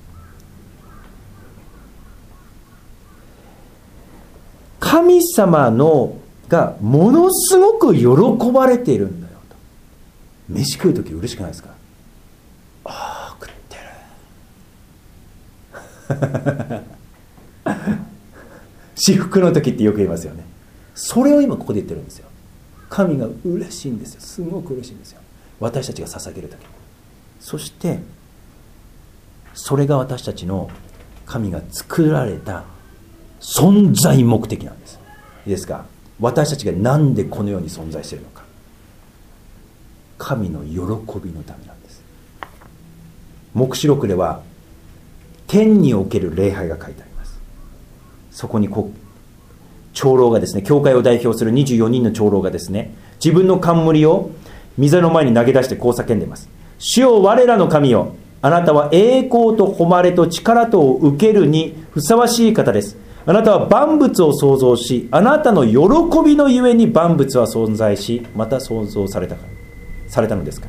神様のがものすごく喜ばれているんだよと。飯食うとき嬉しくないですか？ああ、食ってる至福の時ってよく言いますよね。それを今ここで言ってるんですよ。神が嬉しいんですよ。すごく嬉しいんですよ。私たちが捧げる時。そしてそれが私たちの神が作られた存在目的なんです。いいですか？私たちがなんでこの世に存在しているのか。神の喜びのためなんです。黙示録では天における礼拝が書いてあります。 そこにこう長老がですね、教会を代表するにじゅうよにんの長老がですね、自分の冠を御座の前に投げ出してこう叫んでいます。主よ、我らの神よ、あなたは栄光と誉れと力とを受けるにふさわしい方です。あなたは万物を創造し、あなたの喜びのゆえに万物は存在し、また創造されたからされたのですから。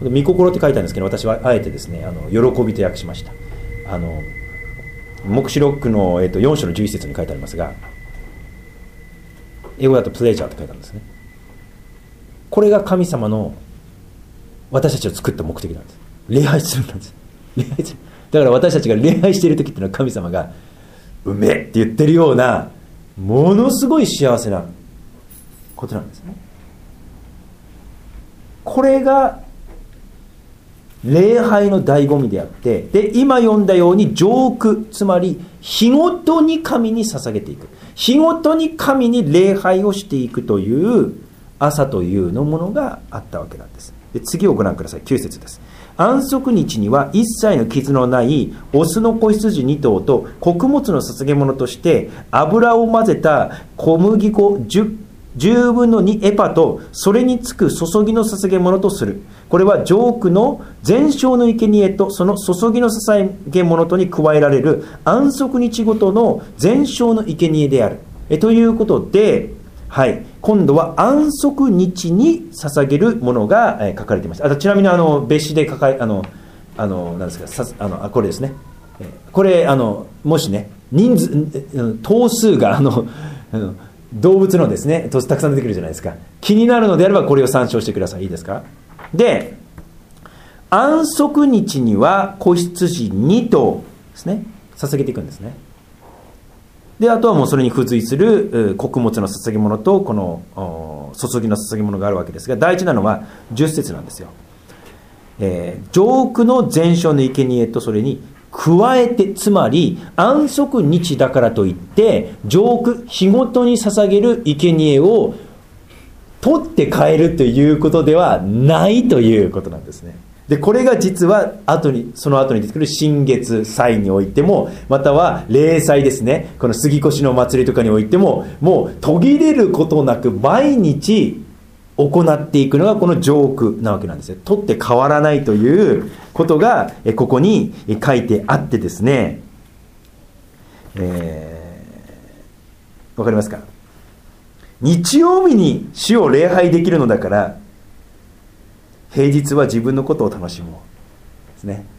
御心って書いたんですけど、私はあえてですね、あの喜びと訳しました。あの黙示録の、えー、とよん章のじゅういっ節に書いてありますが、英語だとプレジャーと書いてあるんですね。これが神様の私たちを作った目的なんです。礼拝するんです。礼拝する。だから私たちが礼拝している時っていうのは、神様がうめえって言ってるようなものすごい幸せなことなんですね。これが礼拝の醍醐味であって、で今読んだように上句、つまり日ごとに神に捧げていく、日ごとに神に礼拝をしていくという朝というのものがあったわけなんです。で次をご覧ください。きゅう節です。安息日には一切の傷のないオスの子羊に頭と穀物の捧げ物として油を混ぜた小麦粉じゅうぶんのにエパとそれにつく注ぎの捧げ物とする。これは上句の全焼の生贄とその注ぎの捧げ物とに加えられる安息日ごとの全焼の生贄である。えということで、はい、今度は安息日に捧げるものが、えー、書かれています。あとちなみにあの別紙で書かれあのあのなんですかさあのあこれですね。えー、これあのもしね人数頭数があのあの動物のですねたくさん出てくるじゃないですか。気になるのであればこれを参照してください。いいですか。で安息日には子羊に頭ですね捧げていくんですね。であとはもうそれに付随する穀物の捧げ物とこの注ぎの捧げ物があるわけですが、大事なのはじゅっ節なんですよ。えー、上句の全焼の生贄とそれに加えて、つまり安息日だからといって上句日ごとに捧げる生贄を取って変えるということではないということなんですね。でこれが実は後にその後に出てくる新月祭においても、または例祭ですね、この杉越の祭りとかにおいても、もう途切れることなく毎日行っていくのがこの上句なわけなんですよ。取って変わらないということがここに書いてあってですね、えー、わかりますか。日曜日に主を礼拝できるのだから平日は自分のことを楽しもうですね。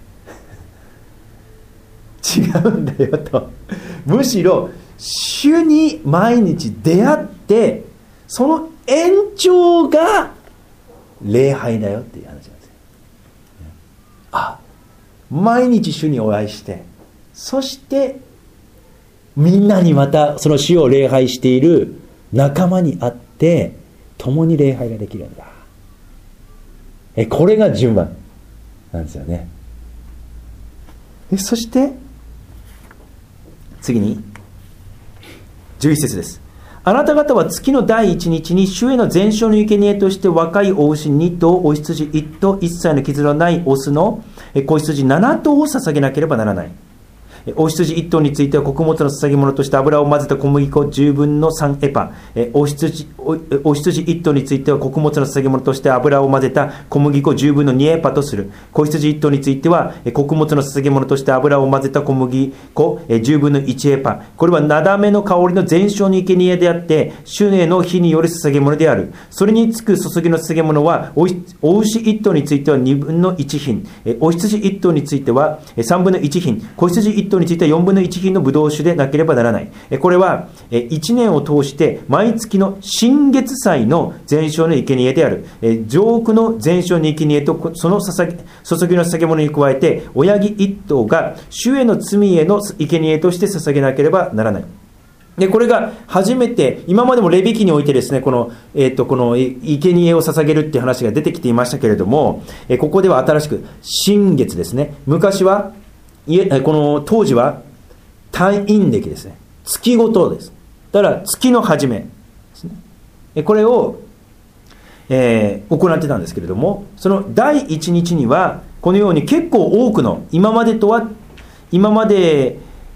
違うんだよと。むしろ主に毎日出会ってその延長が礼拝だよっていう話なんですよ。あ、毎日主にお会いして、そしてみんなにまたその主を礼拝している仲間に会って共に礼拝ができるんだ。えこれが順番なんですよね。でそして次にじゅういち節です。あなた方は月の第一日に主への全焼の生贄として若いお牛に頭、お羊いち頭、一切の傷のないオスの子羊なな頭を捧げなければならない。お羊いち頭については穀物の捧げ物として油を混ぜた小麦粉じゅうぶんのさんエパ、お羊、お羊いち頭については穀物の捧げ物として油を混ぜた小麦粉じゅうぶんのにエパとする。子羊いち頭については穀物の捧げ物として油を混ぜた小麦粉じゅうぶんのいちエパ。これはなだめの香りの全焼の生贄であって主への火による捧げ物である。それにつく注ぎの捧げ物はお牛いち頭についてはにぶんのいち品、お羊いち頭についてはさんぶんのいち品、子羊いち頭についてはよんぶんのいち品のブドウ酒でなければならない。これはいちねんを通して毎月の新月祭の全焼の生贄である。上句の全焼の生贄とその注ぎの捧げ物に加えて親木いち頭が主への罪への生贄として捧げなければならない。でこれが初めて、今までもレビ記においてですね、この、えー、とこの生贄を捧げるっていう話が出てきていましたけれども、ここでは新しく新月ですね。昔はこの当時は単陰暦ですね。月ごとです。だから月の初めですね。これを、えー、行ってたんですけれども、その第一日にはこのように結構多くの今までとは今まで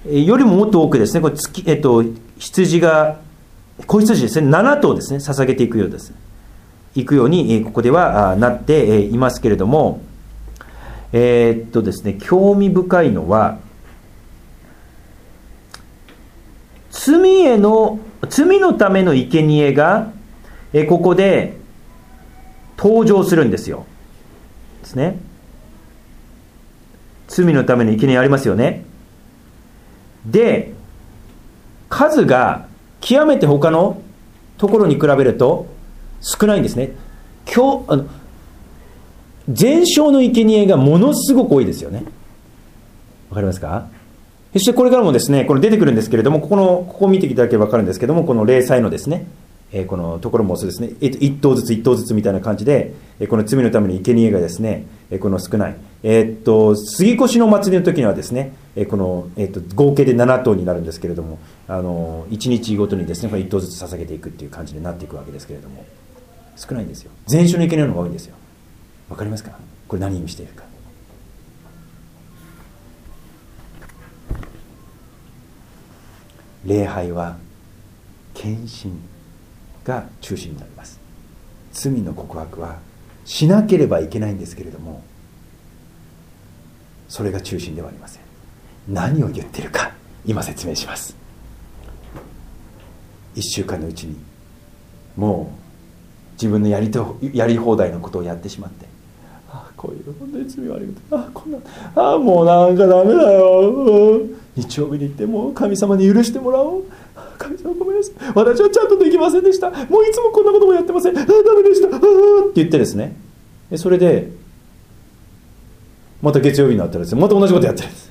よりももっと多くですね、これ月、えっと、羊が、子羊ですね、なな頭ですね、捧げていくようです。いくように、ここではなっていますけれども、えー、っとですね、興味深いのは、罪への、罪のための生贄が、えここで登場するんですよ。ですね。罪のための生贄ありますよね。で、数が極めて他のところに比べると少ないんですね。今日あの全焼の生贄がものすごく多いですよね。わかりますか？そしてこれからもですね、これ出てくるんですけれども、ここのここを見ていただければ分かるんですけども、この例祭のですね、えー、このところもそうですね、一頭ずつ一頭ずつみたいな感じで、この罪のための生贄がですね、この少ない。えー、っと杉越の祭りの時にはですね、この、えー、っと合計でなな頭になるんですけれども、あのいちにちごとにですね、これいっ頭ずつ捧げていくっていう感じになっていくわけですけれども、少ないんですよ。全焼の生贄の方が多いんですよ。わかりますか？これ何を意味しているか。礼拝は献身が中心になります。罪の告白はしなければいけないんですけれども、それが中心ではありません。何を言っているか今説明します。いっしゅうかんのうちにもう自分のやりとやり放題のことをやってしまって、ああこういう本当に罪悪いこと、ああこんな、ああもうなんかダメだよ、うん、日曜日に行ってもう神様に許してもらおう、神様ごめんなさい、私はちゃんとできませんでした、もういつもこんなこともやってません、ああダメでした、ああって言ってですね、それでまた月曜日になったらですね、また同じことやってるんです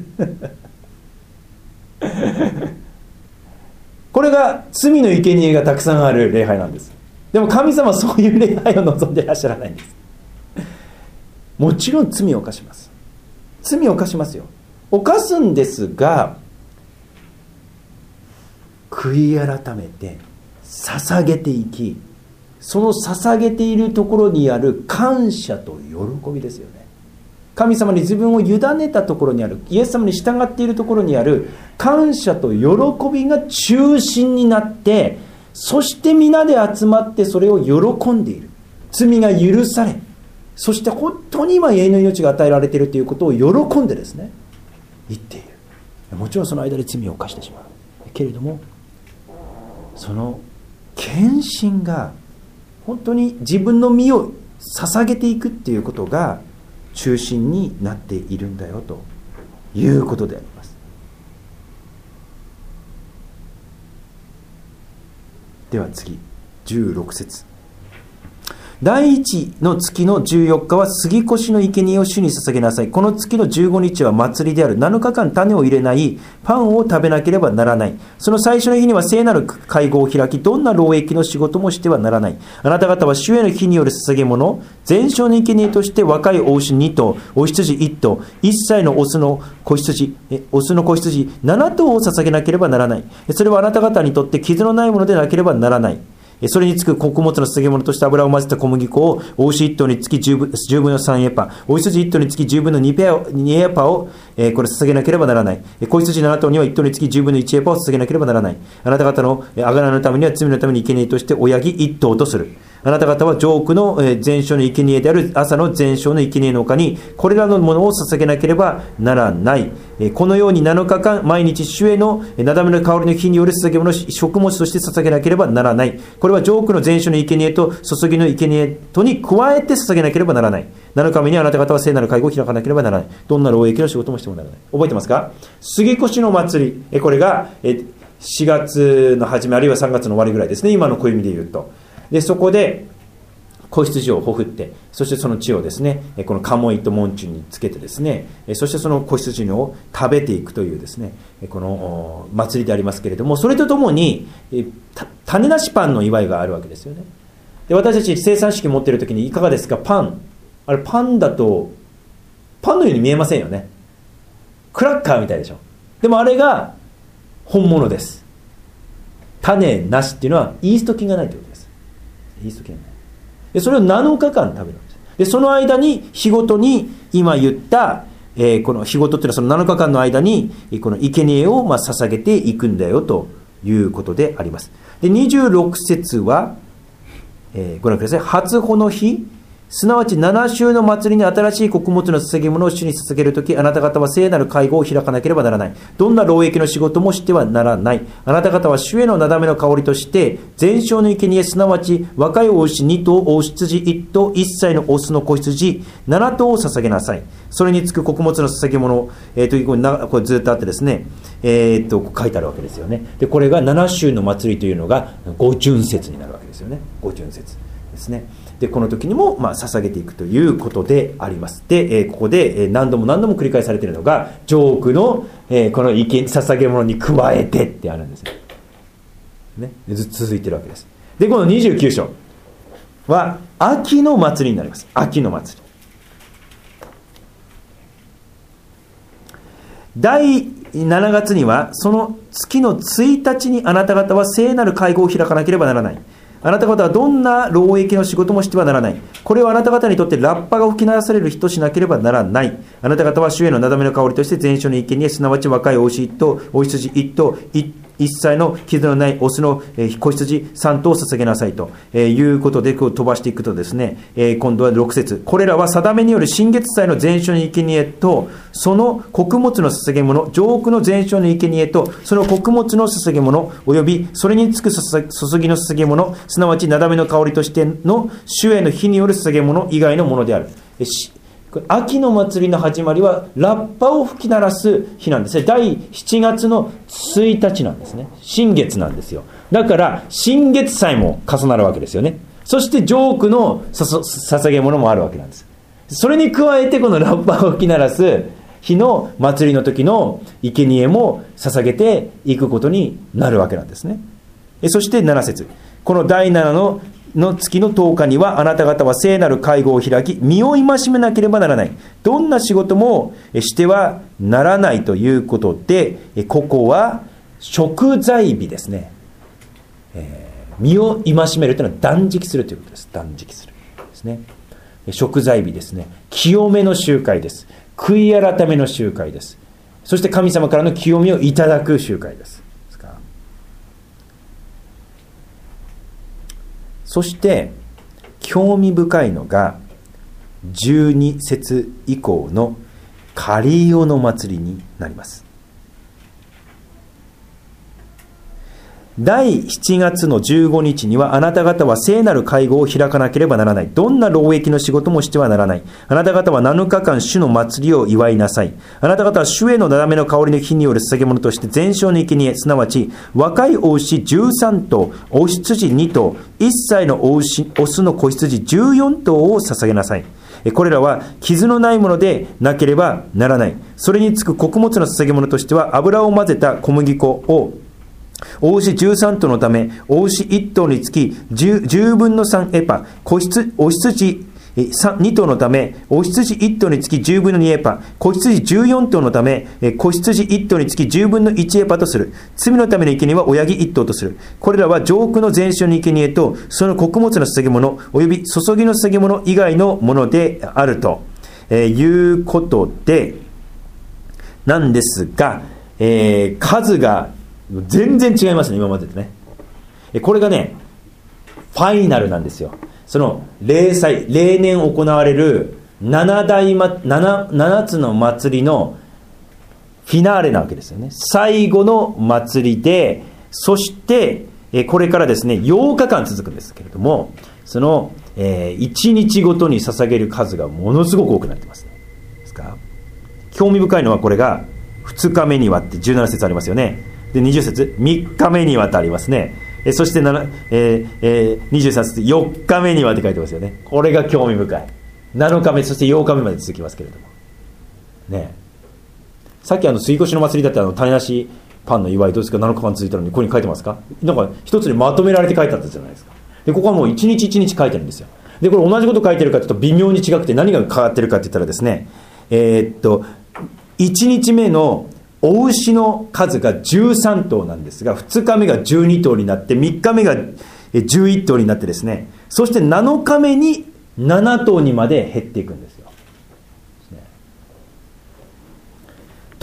これが罪の生贄がたくさんある礼拝なんです。でも神様はそういう礼拝を望んでいらっしゃらないんです。もちろん罪を犯します。罪を犯しますよ。犯すんですが、悔い改めて捧げていき、その捧げているところにある感謝と喜びですよね。神様に自分を委ねたところにある、イエス様に従っているところにある感謝と喜びが中心になって、そして皆で集まってそれを喜んでいる。罪が許され、そして本当に今永遠の命が与えられているということを喜んでですね、言っている。もちろんその間で罪を犯してしまうけれども、その献身が本当に自分の身を捧げていくっていうことが中心になっているんだよということであります。では次、じゅうろく節。第一の月のじゅうよっかは杉越の生贄を主に捧げなさい。この月のじゅうごにちは祭りである。なのかかん種を入れないパンを食べなければならない。その最初の日には聖なる会合を開き、どんな労役の仕事もしてはならない。あなた方は主への日による捧げ物、全焼の生贄として若いお牛に頭、お羊いっ頭、いっさいのオスの子羊、オスの子羊なな頭を捧げなければならない。それはあなた方にとって傷のないものでなければならない。それにつく穀物の捧げ物として油を混ぜた小麦粉をお牛いっ頭につきじゅうぶんのさんエパ、お羊いっ頭につきじゅうぶんのにエパを、えー、これ捧げなければならない。子羊なな頭にはいっ頭につきじゅうぶんのいちエパを捧げなければならない。あなた方のあがらのためには罪のために生贄として親木いっ頭とする。あなた方は上空の全焼の生贄である朝の全焼の生贄の他にこれらのものを捧げなければならない。このようになのかかん毎日主へのなだめの香りの火による捧げ物を食物として捧げなければならない。これは上空の全焼の生贄と注ぎの生贄とに加えて捧げなければならない。なのかめにあなた方は聖なる会合を開かなければならない。どんな労役の仕事もしてもならない。覚えてますか？杉越の祭り、これがしがつの初めあるいはさんがつの終わりぐらいですね、今の暦で言うと。でそこで子羊をほふって、そしてその血をですね、この鴨居と門柱につけてですね、そしてその子羊を食べていくというですね、この祭りでありますけれども、それとともに種なしパンの祝いがあるわけですよね。で私たち生産式持っている時にいかがですか？パン、あれパンだとパンのように見えませんよね。クラッカーみたいでしょ。でもあれが本物です。種なしっていうのはイースト菌がないということです。イースト菌がない。でそれをなのかかん食べるんです。でその間に日ごとに今言ったえー、この日ごとっていうのはそのなのかかんの間にこの生贄をまあ捧げていくんだよということであります。でにじゅうろく節は、えー、ご覧ください。初穂の日、すなわちなな週の祭りに新しい穀物の捧げ物を主に捧げるとき、あなた方は聖なる会合を開かなければならない。どんな労役の仕事もしてはならない。あなた方は主へのなだめの香りとして、全焼の生贄、すなわち若いお牛に頭、お羊いち頭、いっさいのオスの子羊なな頭を捧げなさい。それにつく穀物の捧げ物、えー、というこれこれずっとあってですね、えー、っと書いてあるわけですよね。でこれがなな週の祭りというのが五旬節になるわけですよね。五旬節ですね。でこの時にもまあ捧げていくということであります。で、えー、ここで、えー、何度も何度も繰り返されているのが上句の、えー、この生け捧げ物に加えてってあるんですよ、ね、ずっと続いているわけです。でこのにじゅうきゅう章は秋の祭りになります。秋の祭り、だいしちがつにはその月のついたちにあなた方は聖なる会合を開かなければならない。あなた方はどんな労役の仕事もしてはならない。これはあなた方にとってラッパが吹き鳴らされる日としなければならない。あなた方は主へのなだめの香りとして全焼の生贄、すなわち若いお牛一頭、お羊一頭、一切の傷のないオスの子羊三頭を捧げなさいということでこう飛ばしていくとですね、今度はろく節、これらは定めによる新月祭の全焼の生贄とその穀物の捧げ物、上句の全焼の生贄とその穀物の捧げ物およびそれにつく注ぎの捧げ物、すなわちなだめの香りとしての主への火による捧げ物以外のものである。秋の祭りの始まりはラッパを吹き鳴らす日なんですね。だいしちがつのついたちなんですね。新月なんですよ。だから新月祭も重なるわけですよね。そして上句の捧げ物もあるわけなんです。それに加えてこのラッパを吹き鳴らす日の祭りの時の生贄も捧げていくことになるわけなんですね。そしてなな節、このだいななのの月のとおかにはあなた方は聖なる会合を開き身を戒めなければならない。どんな仕事もしてはならないということで、ここは贖罪日ですね、えー、身を戒めるというのは断食するということです。断食するですね。贖罪日ですね。清めの集会です。悔い改めの集会です。そして神様からの清めをいただく集会です。そして興味深いのがじゅうに節以降のカリオの祭りになります。だいしちがつのじゅうごにちにはあなた方は聖なる会合を開かなければならない。どんな労役の仕事もしてはならない。あなた方はなのかかん主の祭りを祝いなさい。あなた方は主へのなだめの香りの火による捧げ物として全焼の生贄、すなわち若いお牛じゅうさん頭、お羊に頭、いっさいのお牛、オスの子羊じゅうよん頭を捧げなさい。これらは傷のないものでなければならない。それにつく穀物の捧げ物としては油を混ぜた小麦粉をお牛じゅうさん頭のため、お牛いち頭につきじゅうぶんのさんエパ、子羊、お羊に頭のため、お羊いち頭につきじゅうぶんのにエパ、子羊じゅうよん頭のため、子羊いち頭につきじゅうぶんのいちエパとする。罪のための生贄は親木いち頭とする。これらは上句の全焼の生贄と、その穀物の捧げ物、および注ぎの捧げ物以外のものであると、えー、いうことで、なんですが、えー、数が全然違いますね、今までとね。これがね、ファイナルなんですよ。その例祭、例年行われる7大、7、7つの祭りのフィナーレなわけですよね。最後の祭りで、そしてこれからですね、ようかかん続くんですけれども、そのいちにちごとに捧げる数がものすごく多くなってますね。ですか？興味深いのはこれがふつかめにはってじゅうなな節ありますよね。でにじゅう節、みっかめにはってありますね。えそしてなな、えーえー、にじゅうさん節、よっかめにはって書いてますよね。これが興味深い。なのかめ、そしてようかめまで続きますけれどもね。さっきあの杉越の祭りだってあの種なしパンの祝いどうですか、なのかかん続いたのにここに書いてますか。なんか一つにまとめられて書いてあったじゃないですか。でここはもう一日一日書いてるんですよ。でこれ同じこと書いてるかというと微妙に違くて、何が変わってるかって言ったらですね、えー、っといちにちめのお牛の数がじゅうさん頭なんですが、ふつかめがじゅうに頭になって、みっかめがじゅういち頭になってですね、そしてなのかめになな頭にまで減っていくんですよ。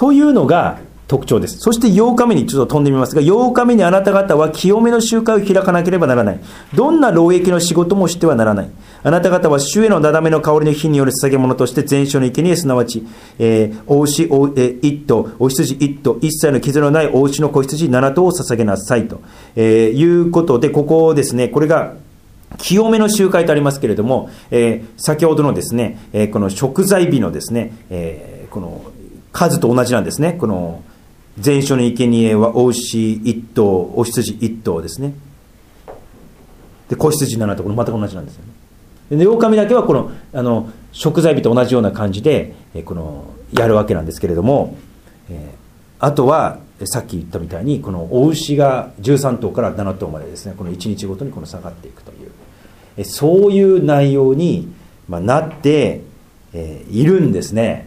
というのが特徴です。そしてようかめにちょっと飛んでみますが、ようかめにあなた方は清めの集会を開かなければならない。どんな労役の仕事もしてはならない。あなた方は主へのなだめの香りの火による捧げ物として全焼の生贄、すなわち、えー、お牛、お、えー、一頭、お羊一頭、一切の傷のないお牛の子羊七頭を捧げなさいと、えー、いうことで、ここですね、これが清めの集会とありますけれども、えー、先ほどのですね、えー、この食材日のですね、えー、この数と同じなんですね。この全焼の生贄はお牛一頭、お羊一頭ですね。で、子羊七頭、これまた同じなんですよね。で、ようかめだけはこの、あの、食材日と同じような感じで、えこの、やるわけなんですけれども、えー、あとは、さっき言ったみたいに、このお牛がじゅうさん頭からなな頭までですね、このいちにちごとにこの下がっていくという、えそういう内容に、まあ、なって、えー、いるんですね。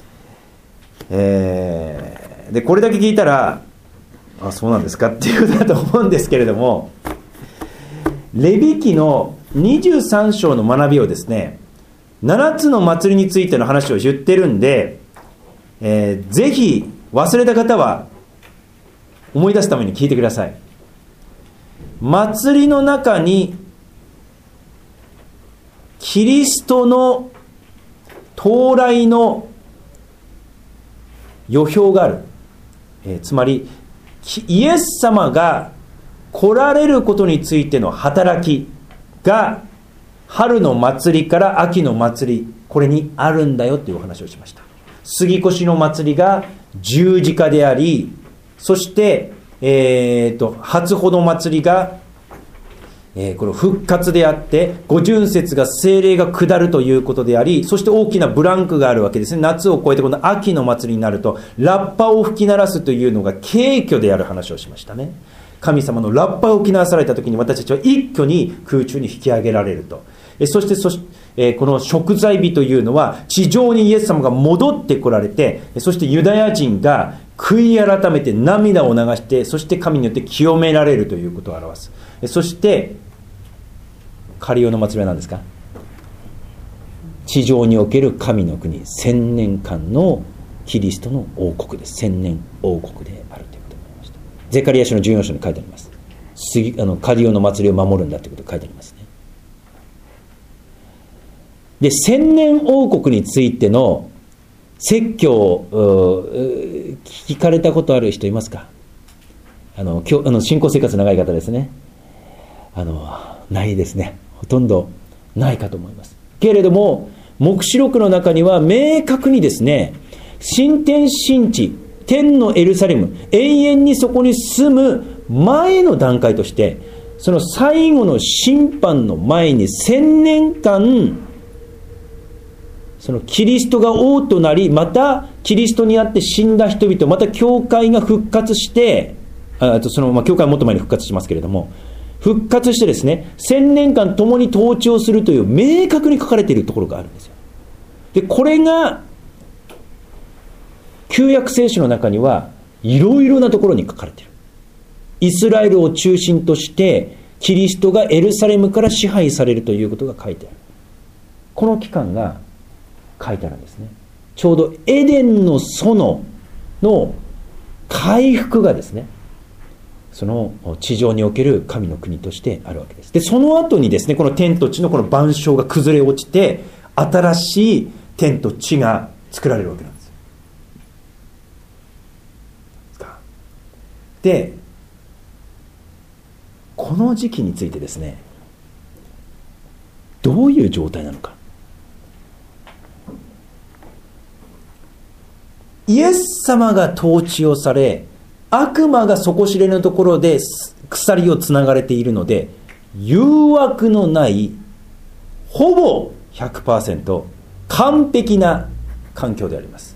えーでこれだけ聞いたら、あ、そうなんですかっていうことだと思うんですけれども、レビ記のにじゅうさん章の学びをですね、ななつの祭りについての話を言ってるんで、えー、ぜひ忘れた方は思い出すために聞いてください。祭りの中にキリストの到来の予表がある。えー、つまりイエス様が来られることについての働きが春の祭りから秋の祭り、これにあるんだよというお話をしました。杉越の祭りが十字架であり、そして、えー、と初穂の祭りが、えー、この復活であって、五巡節が聖霊が下るということであり、そして大きなブランクがあるわけですね。夏を超えてこの秋の祭りになるとラッパを吹き鳴らすというのが軽挙である話をしましたね。神様のラッパを吹き鳴らされた時に、私たちは一挙に空中に引き上げられると。えそしてそし、えー、この食材日というのは地上にイエス様が戻ってこられて、そしてユダヤ人が悔い改めて涙を流して、そして神によって清められるということを表す。そしてカリオの祭りは何ですか？地上における神の国、千年間のキリストの王国です。千年王国であるということになりました。ゼカリヤ書のじゅうよん章に書いてあります。あのカリオの祭りを守るんだということが書いてありますね。で、千年王国についての説教を聞かれたことある人いますか？あの今日あの信仰生活長い方ですね。あのないですね。ほとんどないかと思います。けれども黙示録の中には明確にですね、新天新地、天のエルサレム、永遠にそこに住む前の段階として、その最後の審判の前に千年間、そのキリストが王となり、またキリストにあって死んだ人々、また教会が復活して、あとその、まあ、教会はもっと前に復活しますけれども、復活してですね、千年間共に統治をするという明確に書かれているところがあるんですよ。で、これが旧約聖書の中にはいろいろなところに書かれている。イスラエルを中心としてキリストがエルサレムから支配されるということが書いてある。この期間が書いてあるんですね。ちょうどエデンの園の回復がですね、その地上における神の国としてあるわけです。で、その後にですね、この天と地のこの万象が崩れ落ちて、新しい天と地が作られるわけなんです。で、この時期についてですね、どういう状態なのか。イエス様が統治をされ、悪魔が底知れぬところで鎖をつながれているので、誘惑のないほぼ ひゃくパーセント 完璧な環境であります。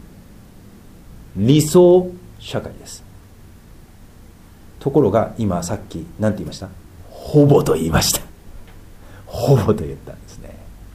理想社会です。ところが今さっき何て言いました？ほぼと言いました。ほぼと言ったんですね。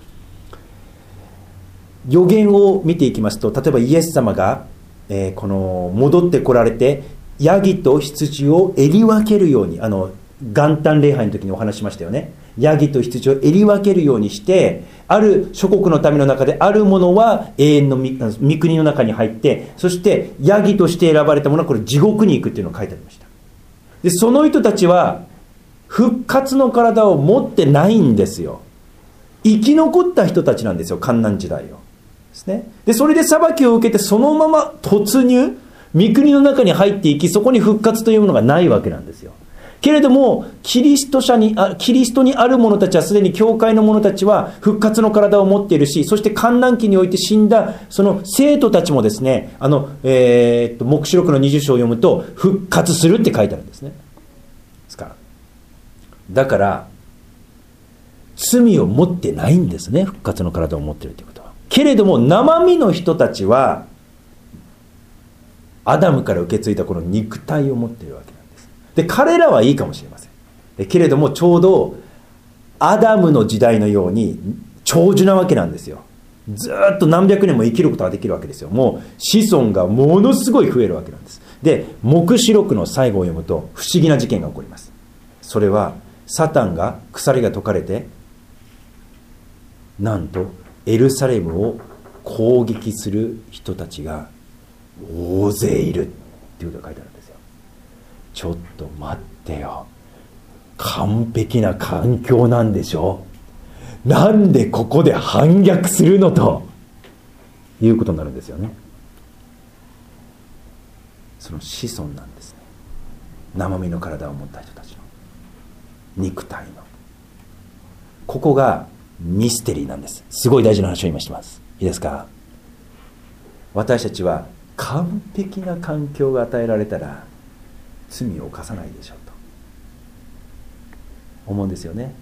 予言を見ていきますと、例えばイエス様がえー、この戻ってこられてヤギと羊を襟分けるように、あの元旦礼拝の時にお話しましたよね。 ヤギと羊を襟分けるようにして、ある諸国の民の中であるものは永遠の御国の中に入って、そしてヤギとして選ばれたものはこれ地獄に行くっていうのが書いてありました。でその人たちは復活の体を持ってないんですよ。生き残った人たちなんですよ、患難時代をですね。でそれで裁きを受けてそのまま突入、御国の中に入っていき、そこに復活というものがないわけなんですよ。けれどもキリスト者にあキリストにある者たちは、すでに教会の者たちは復活の体を持っているし、そして患難期において死んだその生徒たちもですね、あの、えー、っと黙示録のにじゅう章を読むと復活するって書いてあるんですね。ですからだから罪を持ってないんですね、復活の体を持っているということは。けれども生身の人たちはアダムから受け継いだこの肉体を持っているわけなんです。で彼らはいいかもしれません。でけれどもちょうどアダムの時代のように長寿なわけなんですよ。ずっと何百年も生きることができるわけですよ。もう子孫がものすごい増えるわけなんです。で黙示録の最後を読むと不思議な事件が起こります。それはサタンが鎖が解かれて、なんとエルサレムを攻撃する人たちが大勢いるっていうことが書いてあるんですよ。ちょっと待ってよ、完璧な環境なんでしょ、なんでここで反逆するのということになるんですよね。その子孫なんですね。生身の体を持った人たちの肉体の、ここがミステリーなんです。すごい大事な話を今してます。いいですか。私たちは完璧な環境が与えられたら罪を犯さないでしょうと思うんですよね。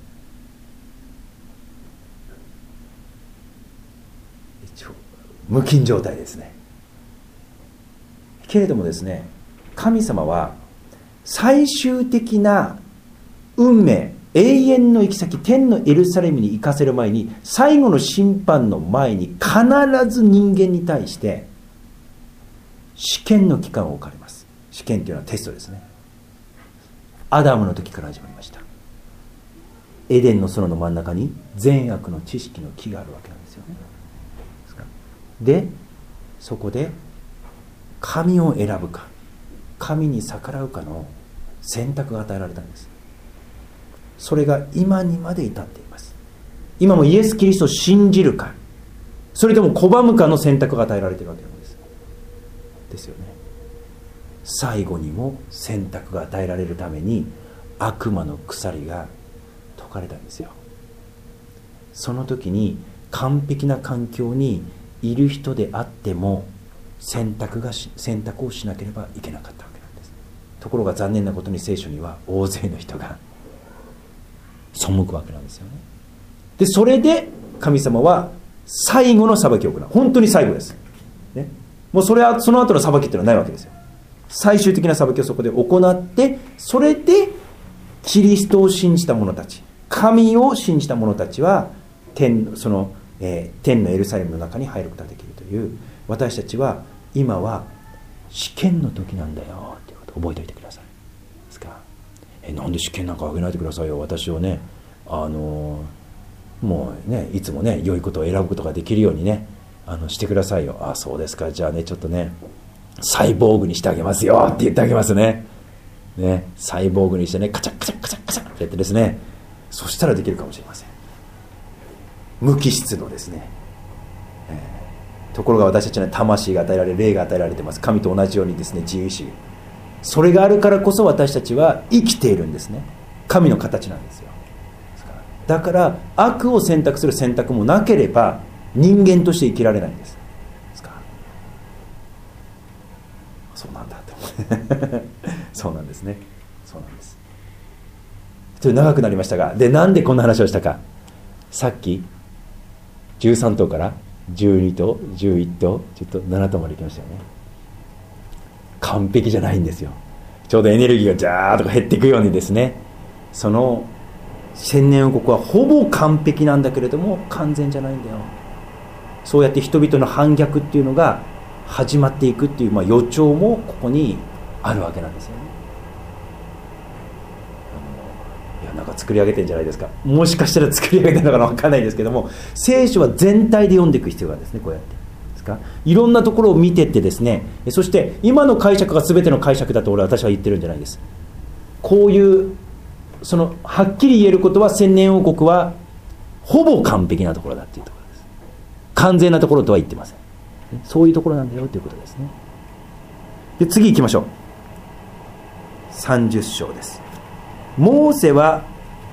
一応無菌状態ですね。けれどもですね、神様は最終的な運命、永遠の行き先、天のエルサレムに行かせる前に、最後の審判の前に必ず人間に対して試験の期間を置かれます。試験というのはテストですね。アダムの時から始まりました。エデンの園の真ん中に善悪の知識の木があるわけなんですよね。でそこで神を選ぶか神に逆らうかの選択が与えられたんです。それが今にまで至っています。今もイエス・キリストを信じるか、それとも拒むかの選択が与えられているわけなんですですよね。最後にも選択が与えられるために悪魔の鎖が解かれたんですよ。その時に完璧な環境にいる人であっても選択がし選択をしなければいけなかったわけなんです。ところが残念なことに聖書には大勢の人が背くわけなんですよね。でそれで神様は最後の裁きを行う。本当に最後です、ね、もうそれはその後の裁きっていうのはないわけですよ。最終的な裁きをそこで行って、それでキリストを信じた者たち、神を信じた者たちは天その、えー、天のエルサレムの中に入ることができるという、私たちは今は試験の時なんだよということを覚えておいてください。ですか。えなんで試験なんかあげないでくださいよ、私をね、あのもうねいつもね良いことを選ぶことができるようにねあのしてくださいよ。あそうですか、じゃあねちょっとねサイボーグにしてあげますよって言ってあげますね。ねサイボーグにしてねカチャカチャカチャカチャってやってですね、そしたらできるかもしれません。無機質のですね、えー、ところが私たちには魂が与えられ、霊が与えられてます。神と同じようにですね自由意志、それがあるからこそ私たちは生きているんですね。神の形なんですよ。だから悪を選択する選択もなければ人間として生きられないんです。ですか。そうなんだってそうなんですね。そうなんです。ちょっと長くなりましたが、でなんでこんな話をしたか。さっきじゅうさん頭からじゅうに頭じゅういち頭ちょっとなな頭まで来ましたよね。完璧じゃないんですよ。ちょうどエネルギーがジャーッと減っていくようにですね、その千年王国はほぼ完璧なんだけれども完全じゃないんだよ。そうやって人々の反逆っていうのが始まっていくっていう、まあ、予兆もここにあるわけなんですよね。いやなんか作り上げてるんじゃないですか。もしかしたら作り上げてるのかな分かんないですけども、聖書は全体で読んでいく必要があるんですね。こうやってですか、いろんなところを見てってですね、そして今の解釈が全ての解釈だと俺は私は言ってるんじゃないです。こういうそのはっきり言えることは、千年王国はほぼ完璧なところだっていうところです。完全なところとは言ってません。そういうところなんだよということですね。で、次行きましょう。さんじゅっ章です。モーセは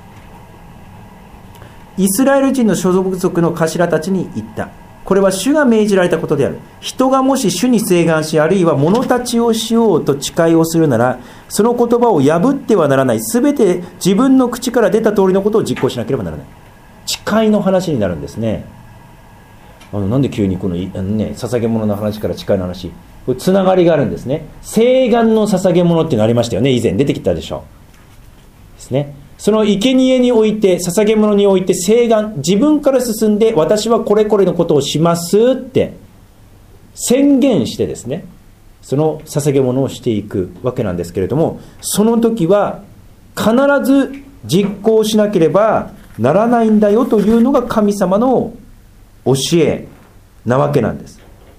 イスラエル人の所属族の頭たちに言った。これは主が命じられたことである。人がもし主に請願し、あるいは物立ちをしようと誓いをするなら、その言葉を破ってはならない。すべて自分の口から出た通りのことを実行しなければならない。誓いの話になるんですね。あのなんで急にこの、あの、ね、捧げ物の話から誓いの話、これつながりがあるんですね。請願の捧げ物っていうのありましたよね。以前出てきたでしょうですね。その生贄において、捧げ物において請願、自分から進んで私はこれこれのことをしますって宣言してですね、その捧げ物をしていくわけなんですけれども、その時は必ず実行しなければならないんだよというのが神様の教えなわけなんです。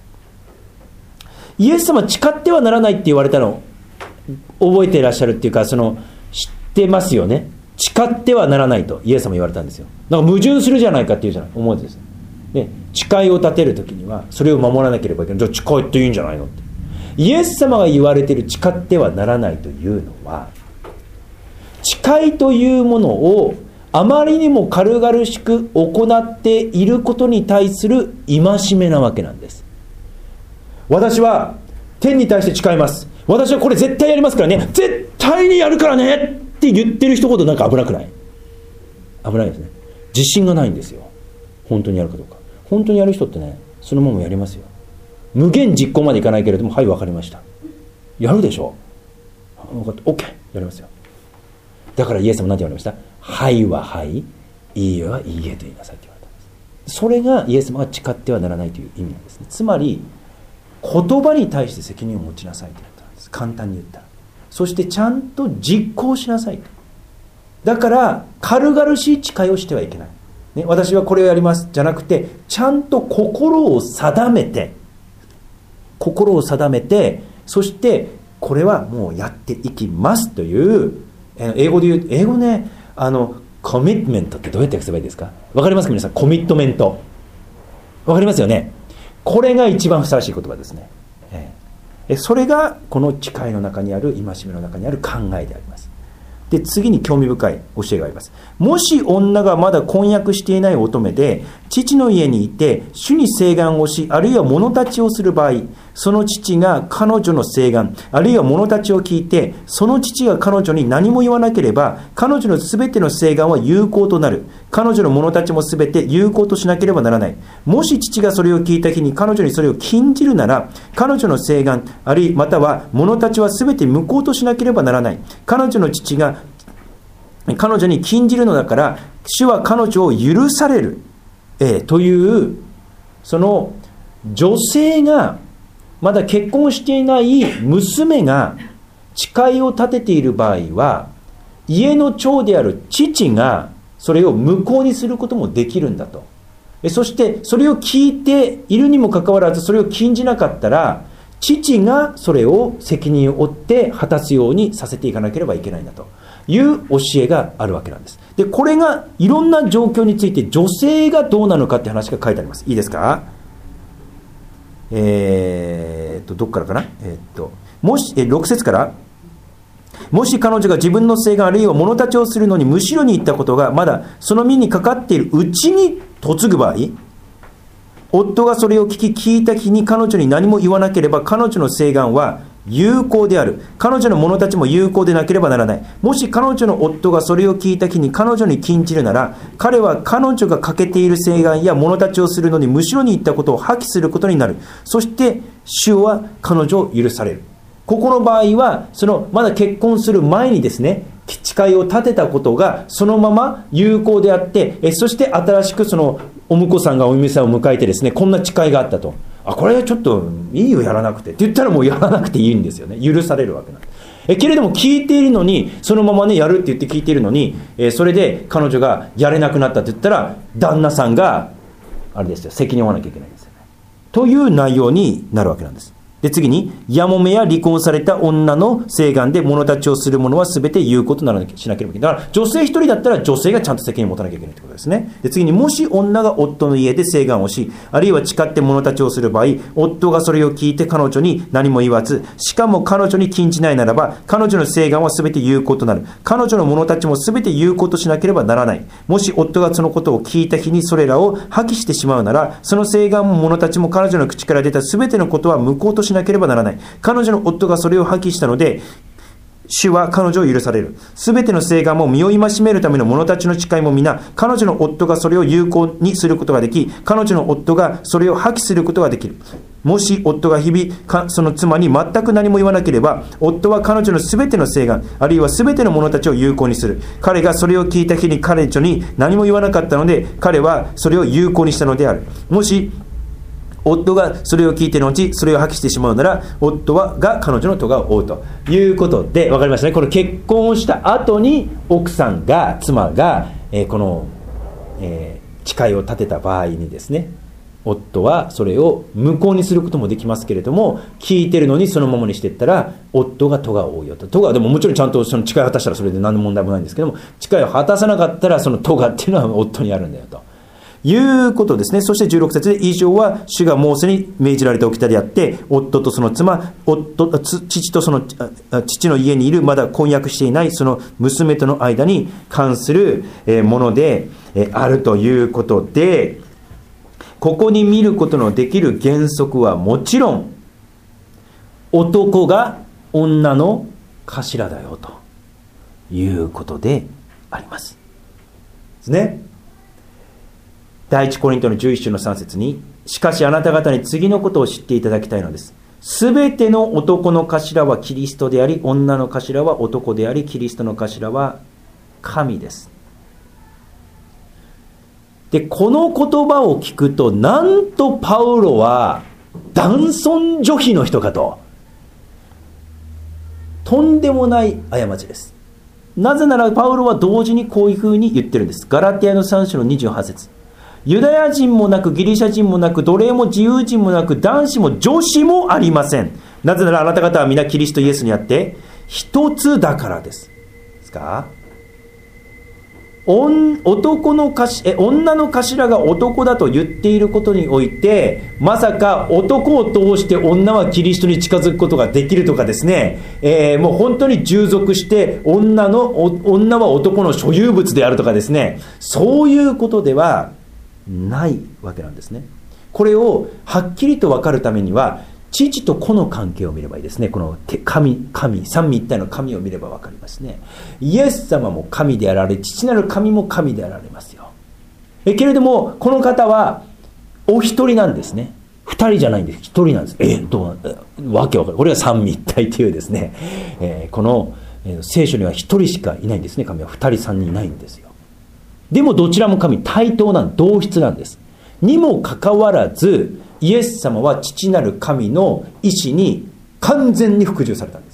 イエス様誓ってはならないって言われたの覚えていらっしゃるっていうか、その知ってますよね。誓ってはならないとイエス様言われたんですよ。だから矛盾するじゃないかっていうじゃない思うんですね。誓いを立てるときにはそれを守らなければいけない。じゃあ誓いっていいんじゃないのって。イエス様が言われている誓ってはならないというのは、誓いというものをあまりにも軽々しく行っていることに対する戒めなわけなんです。私は天に対して誓います。私はこれ絶対やりますからね。絶対にやるからねって言ってる一言なんか危なくない？危ないですね。自信がないんですよ。本当にやるかどうか。本当にやる人ってね、そのままやりますよ。無限実行までいかないけれども、はい、分かりました。やるでしょ。分かった。OK。やりますよ。だからイエス様何て言われました？はいははい、いいえはいいえと言いなさいって言われたんです。それがイエス様が誓ってはならないという意味なんですね。つまり、言葉に対して責任を持ちなさいということなんです。簡単に言ったら。そしてちゃんと実行しなさいと。だから軽々しい誓いをしてはいけない、ね、私はこれをやりますじゃなくて、ちゃんと心を定めて心を定めてそしてこれはもうやっていきますという、英語で言う英語ね、あのコミットメントってどうやって訳せばいいですか？わかりますか皆さん？コミットメントわかりますよね。これが一番ふさわしい言葉ですね。それがこの誓いの中にある、戒めの中にある考えであります。で、次に興味深い教えがあります。もし女がまだ婚約していない乙女で父の家にいて主に請願をし、あるいは物立ちをする場合、その父が彼女の請願あるいは物立ちを聞いて、その父が彼女に何も言わなければ、彼女のすべての請願は有効となる。彼女の物立ちもすべて有効としなければならない。もし父がそれを聞いた日に彼女にそれを禁じるなら、彼女の請願あるいはまたは物立ちはすべて無効としなければならない。彼女の父が彼女に禁じるのだから、主は彼女を許される、えー、という、その女性がまだ結婚していない娘が誓いを立てている場合は、家の長である父がそれを無効にすることもできるんだと。そしてそれを聞いているにもかかわらずそれを禁じなかったら、父がそれを責任を負って果たすようにさせていかなければいけないんだという教えがあるわけなんです。で、これがいろんな状況について女性がどうなのかって話が書いてあります。いいですか？えー、っとどっからかな、えー、っともしえろく節から、もし彼女が自分の請願あるいは物立ちをするのにむしろに行ったことがまだその身にかかっているうちに嫁ぐ場合、夫がそれを聞き聞いた日に彼女に何も言わなければ、彼女の請願は有効である。彼女の者たちも有効でなければならない。もし彼女の夫がそれを聞いた日に彼女に禁じるなら、彼は彼女が欠けている請願や物立ちをするのにむしろに行ったことを破棄することになる。そして主は彼女を許される。ここの場合は、そのまだ結婚する前にですね、誓いを立てたことがそのまま有効であって、えそして新しくそのお婿さんがお嫁さんを迎えてですね、こんな誓いがあったと。あ、これはちょっといいよやらなくてって言ったらもうやらなくていいんですよね。許されるわけなんです。 えけれども聞いているのに、そのままねやるって言って聞いているのに、えー、それで彼女がやれなくなったって言ったら、旦那さんがあれですよ、責任を負わなきゃいけないんですよね。という内容になるわけなんです。で次に、やもめや離婚された女の請願で物立ちをする者は全て有効とならなきゃしなければいけない。だから女性一人だったら女性がちゃんと責任を持たなきゃいけないということですね。で次に、もし女が夫の家で請願をし、あるいは誓って物立ちをする場合、夫がそれを聞いて彼女に何も言わず、しかも彼女に禁じないならば、彼女の請願は全て有効となる。彼女の物立ちも全て有効としなければならない。もし夫がそのことを聞いた日にそれらを破棄してしまうなら、その請願も物立ちも彼女の口から出た全てのことは無効としなければならない。彼女の夫がそれを破棄したので、主は彼女を許される。すべての請願も身を戒めるための者たちの誓いも皆、彼女の夫がそれを有効にすることができ、彼女の夫がそれを破棄することができる。もし夫が日々その妻に全く何も言わなければ、夫は彼女のすべての請願、あるいはすべての者たちを有効にする。彼がそれを聞いた日に彼女に何も言わなかったので、彼はそれを有効にしたのである。もし夫がそれを聞いての後それを破棄してしまうなら、夫はが彼女の咎を負うということで、分かりましたね。これ結婚をした後に奥さんが妻が、えー、この、えー、誓いを立てた場合にですね、夫はそれを無効にすることもできますけれども、聞いてるのにそのままにしていったら夫が咎を負うよと。咎でももちろんちゃんとその誓いを果たしたらそれで何の問題もないんですけども、誓いを果たさなかったらその咎っていうのは夫にあるんだよということですね。そしてじゅうろく節で、以上は主がモーセに命じられた掟であって、夫とその妻、夫父とその父の家にいるまだ婚約していないその娘との間に関するものであるということで、ここに見ることのできる原則はもちろん、男が女の頭だよということでありますですね。第一コリントのじゅういっ章のさん節に、しかしあなた方に次のことを知っていただきたいのです。すべての男の頭はキリストであり、女の頭は男であり、キリストの頭は神です。で、この言葉を聞くと、なんとパウロは男尊女卑の人かと。とんでもない過ちです。なぜならパウロは同時にこういうふうに言ってるんです。ガラティアのさん章のにじゅうはち節。ユダヤ人もなくギリシャ人もなく奴隷も自由人もなく男子も女子もありません。なぜならあなた方は皆キリストイエスにあって一つだからです。ですか？男の頭、女の頭が男だと言っていることにおいて、まさか男を通して女はキリストに近づくことができるとかですね、えー、もう本当に従属して女の女は男の所有物であるとかですね、そういうことではないわけなんですね。これをはっきりと分かるためには、父と子の関係を見ればいいですね。この神、神、三位一体の神を見れば分かりますね。イエス様も神であられ、父なる神も神であられますよ。えけれども、この方はお一人なんですね。二人じゃないんです。一人なんです。えどうわけわかる。これが三位一体というですね、えー、この、えー、聖書には一人しかいないんですね。神は二人三人いないんですよ。でもどちらも神、対等なん、同質なんです。にもかかわらず、イエス様は父なる神の意志に完全に服従されたんです。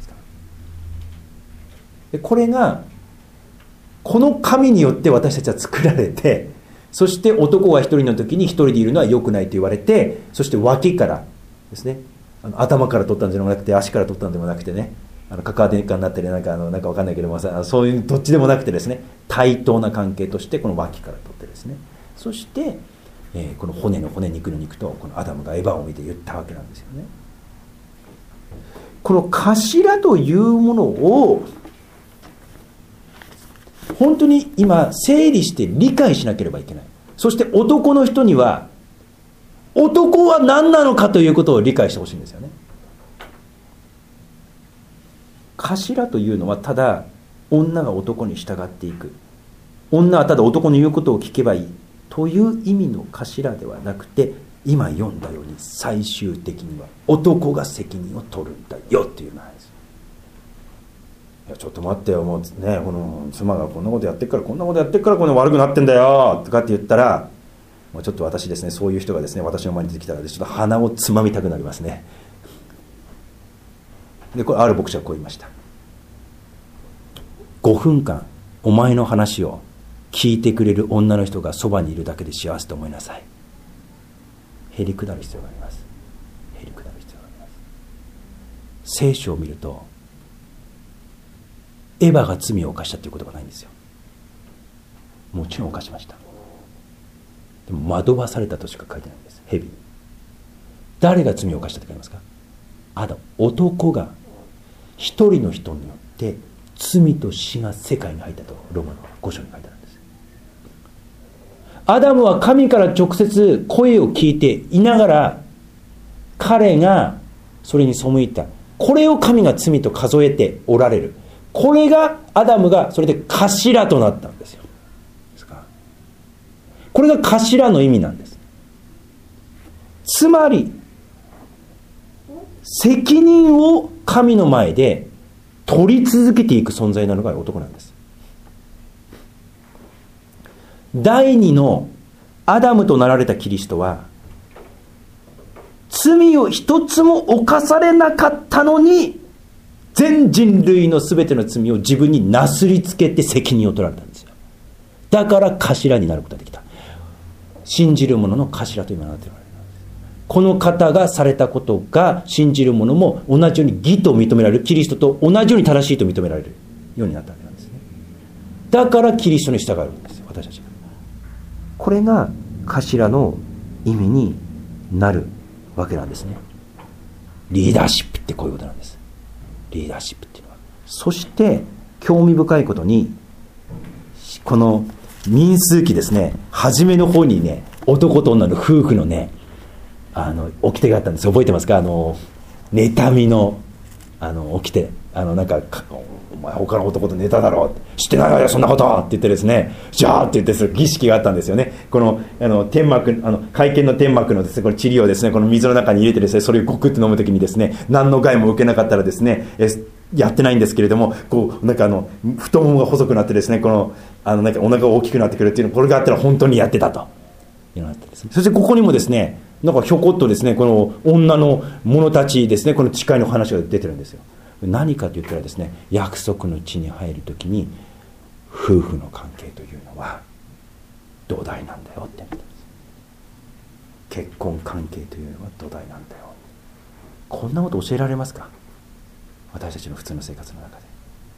でこれがこの神によって私たちは作られて、そして男が一人の時に一人でいるのは良くないと言われて、そして脇からですね、あの頭から取ったんじゃなくて足から取ったんでもなくてね、あの関わってになったりなんかあのなんか分かんないけどもさ、そういうどっちでもなくてですね、対等な関係としてこの脇から取ってですね、そしてえー、この骨の骨、肉の肉とこのアダムがエヴァを見て言ったわけなんですよね。この頭というものを本当に今整理して理解しなければいけない。そして男の人には男は何なのかということを理解してほしいんですよね。頭というのはただ女が男に従っていく、女はただ男の言うことを聞けばいいという意味の頭ではなくて、今読んだように最終的には男が責任を取るんだよっていうのなんです。いやちょっと待ってよ、もうね、この妻がこんなことやってるからこんなことやってるからこんな悪くなってんだよとかって言ったら、もうちょっと私ですね、そういう人がですね私の前に出てきたらちょっと鼻をつまみたくなりますね。 でこれある牧師はこう言いました。ごふんかんお前の話を聞いてくれる女の人がそばにいるだけで幸せと思いなさい。へりくだる必要があります。へりくだる必要があります。聖書を見るとエヴァが罪を犯したということがないんですよ。もちろん犯しました。でも惑わされたとしか書いてないんです。蛇。誰が罪を犯したと書いてますか？アダム。男が一人の人によって罪と死が世界に入ったとローマのご章に書いてあるんです。アダムは神から直接声を聞いていながら彼がそれに背いた。これを神が罪と数えておられる。これがアダムがそれで頭となったんですよ。これが頭の意味なんです。つまり責任を神の前で取り続けていく存在なのが男なんです。第二のアダムとなられたキリストは罪を一つも犯されなかったのに全人類のすべての罪を自分になすりつけて責任を取られたんですよ。だから頭になることができた。信じる者の頭というものがなっている。この方がされたことが信じる者も同じように義と認められる。キリストと同じように正しいと認められるようになったわけなんですね。だからキリストに従うんですよ、私たちが。これが頭の意味になるわけなんですね。リーダーシップってこういうことなんです。リーダーシップっていうのは。そして興味深いことにこの民数記ですね、初めの方にね、男と女の夫婦のね、あの掟があったんです。覚えてますか？あの妬みのあの掟、あのなんかお前他の男と寝ただろう、知ってないわよそんなことって言ってですね、じゃあって言ってその儀式があったんですよね。このあの天幕、あの会見の天幕のですね、この塵をですね、この水の中に入れてですね、それをゴクッと飲むときにですね、何の害も受けなかったらですね、えやってないんですけれども、こうなんかあの太ももが細くなってですね、このあのなんかお腹が大きくなってくるっていうの、これがあったら本当にやってたというのがあったんですね。そしてここにもですね、なんかひょこっとですね、この女の者たちですね、この誓いの話が出てるんですよ。何かと言ったらですね、約束の地に入るときに夫婦の関係というのは土台なんだよって言ってます。結婚関係というのは土台なんだよ。こんなこと教えられますか？私たちの普通の生活の中で。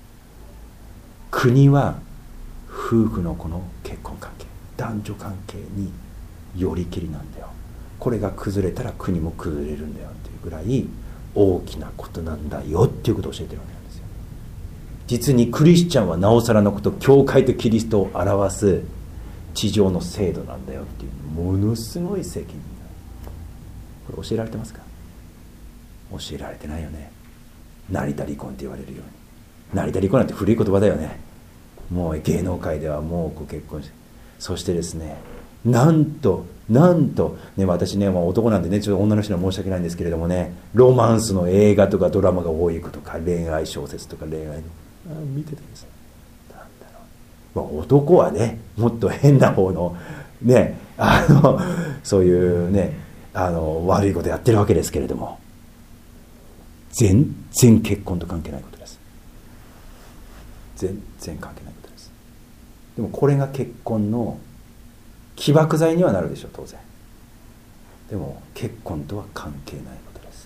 国は夫婦のこの結婚関係、男女関係によりきりなんだよ。これが崩れたら国も崩れるんだよっていうぐらい大きなことなんだよっていうことを教えてるわけなんですよ。実にクリスチャンはなおさらのこと、教会とキリストを表す地上の制度なんだよっていうものすごい責任だ。これ教えられてますか？教えられてないよね。成田離婚って言われるように。成田離婚なんて古い言葉だよね。もう芸能界ではもうご結婚して、そしてですね、なんとなんとね、私ね、まあ、男なんでね、ちょっと女の人には申し訳ないんですけれどもね、ロマンスの映画とかドラマが多いことか、恋愛小説とか恋愛のあ見てたんです。なんだろう、まあ、男はね、もっと変な方のね、あのそういうね、あの悪いことやってるわけですけれども、全然結婚と関係ないことです。全然関係ないことです。でもこれが結婚の起爆剤にはなるでしょう、当然。でも結婚とは関係ないことです。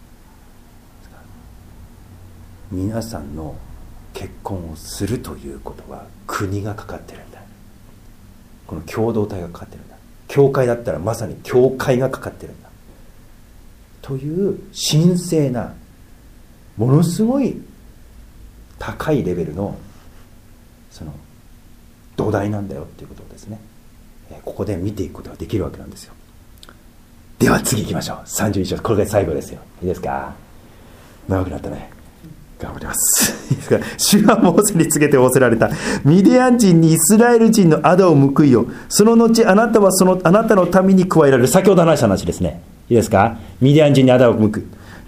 皆さんの結婚をするということは国がかかってるんだ。この共同体がかかってるんだ。教会だったらまさに教会がかかってるんだという神聖な、ものすごい高いレベルのその土台なんだよっていうことをですね、ここで見ていくことができるわけなんですよ。では次行きましょう。さんじゅういち章、これが最後ですよ。いいですか？長くなったね。頑張ります。いいですか？主はモーセに告げて仰せられた。ミディアン人にイスラエル人の仇を報いよ。その後あなたはそのあなたの民に加えられる。先ほど話した話ですね。いいですか？ミディアン人に仇を報い。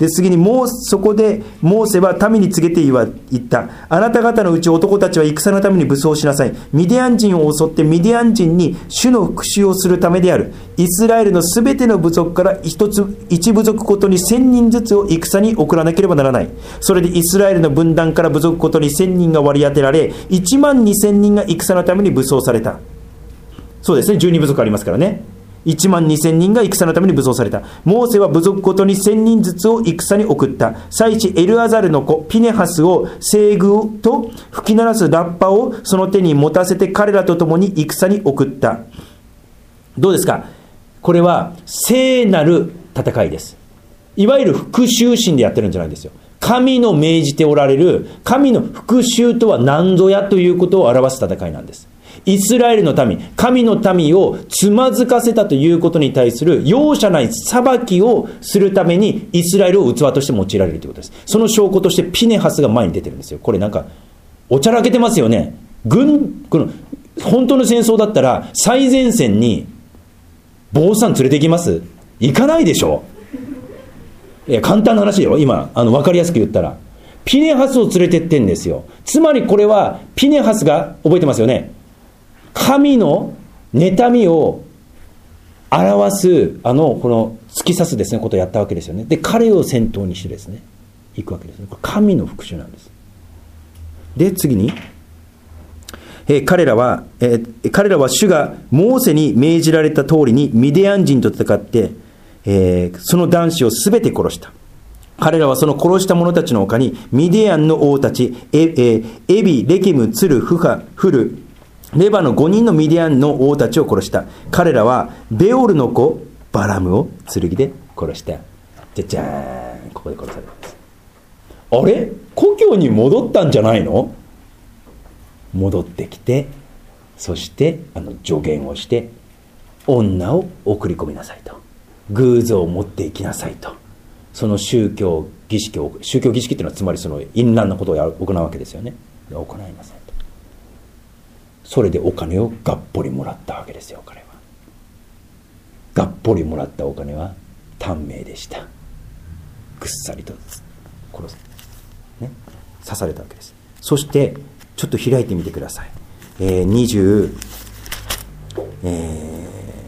で次にもうそこでモーセは民に告げて言った。あなた方のうち男たちは戦のために武装しなさい。ミディアン人を襲ってミディアン人に主の復讐をするためである。イスラエルのすべての部族から一つ一部族ごとに千人ずつを戦に送らなければならない。それでイスラエルの分断から部族ごとに千人が割り当てられ、一万二千人が戦のために武装された。そうですね、十二部族ありますからね。一万二千人が戦のために武装された。モーセは部族ごとに千人ずつを戦に送った。祭司エルアザルの子ピネハスを西宮と吹き鳴らすラッパをその手に持たせて彼らと共に戦に送った。どうですか？これは聖なる戦いです。いわゆる復讐心でやってるんじゃないんですよ。神の命じておられる神の復讐とは何ぞやということを表す戦いなんです。イスラエルの民、神の民をつまずかせたということに対する容赦ない裁きをするためにイスラエルを器として用いられるということです。その証拠としてピネハスが前に出てるんですよ。これなんかおちゃらけてますよね。軍この本当の戦争だったら最前線に坊さん連れて行きます？行かないでしょ。いや簡単な話よ。今あの分かりやすく言ったらピネハスを連れてってんですよ。つまりこれはピネハスが覚えてますよね。神の妬みを表すあのこの突き刺すですねことをやったわけですよね。で彼を先頭にしてですね行くわけですね。これ神の復讐なんです。で次に、えー、彼らは、えー、彼らは主がモーセに命じられた通りにミディアン人と戦って、えー、その男子をすべて殺した。彼らはその殺した者たちの他にミディアンの王たちエ, えー、エビ、レケム、ツル、フハ、フル、レバのごにんのミディアンの王たちを殺した。彼らはベオルの子バラムを剣で殺した。じゃじゃーん、ここで殺されたんです。あれ、故郷に戻ったんじゃないの？戻ってきて、そしてあの助言をして女を送り込みなさいと、偶像を持っていきなさいと、その宗教儀式を宗教儀式っていうのはつまりその淫乱なことをやる行うわけですよね。行いなさいと。それでお金をがっぽりもらったわけですよ。彼はがっぽりもらったお金は短命でした。ぐっさりと殺す、ね、刺されたわけです。そしてちょっと開いてみてください。えー、にじゅう、え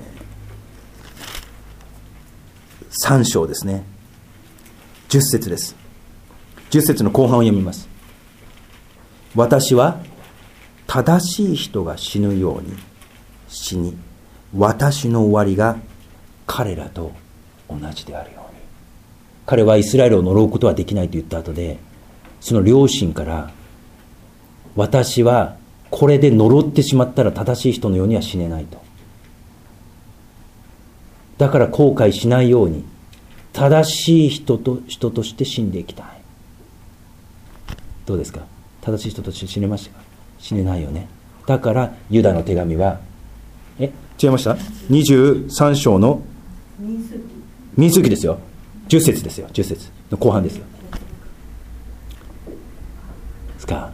ー、さん章ですね。じゅっ節です。じゅっ節の後半を読みます。私は正しい人が死ぬように死に、私の終わりが彼らと同じであるように。彼はイスラエルを呪うことはできないと言った後で、その両親から私はこれで呪ってしまったら正しい人のようには死ねないと。だから後悔しないように正しい人と人として死んでいきたい。どうですか？正しい人として死ねましたか？死ねないよね。だからユダの手紙はえ違いました？にじゅうさん章の民数記ですよ。じゅっ節ですよ。じゅっ節の後半ですよ。ですか。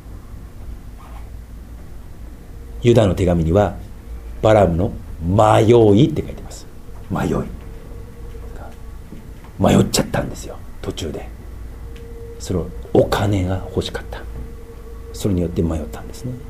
ユダの手紙にはバラムの迷いって書いてます。迷い。迷っちゃったんですよ。途中で。それをお金が欲しかった。それによって迷ったんですね。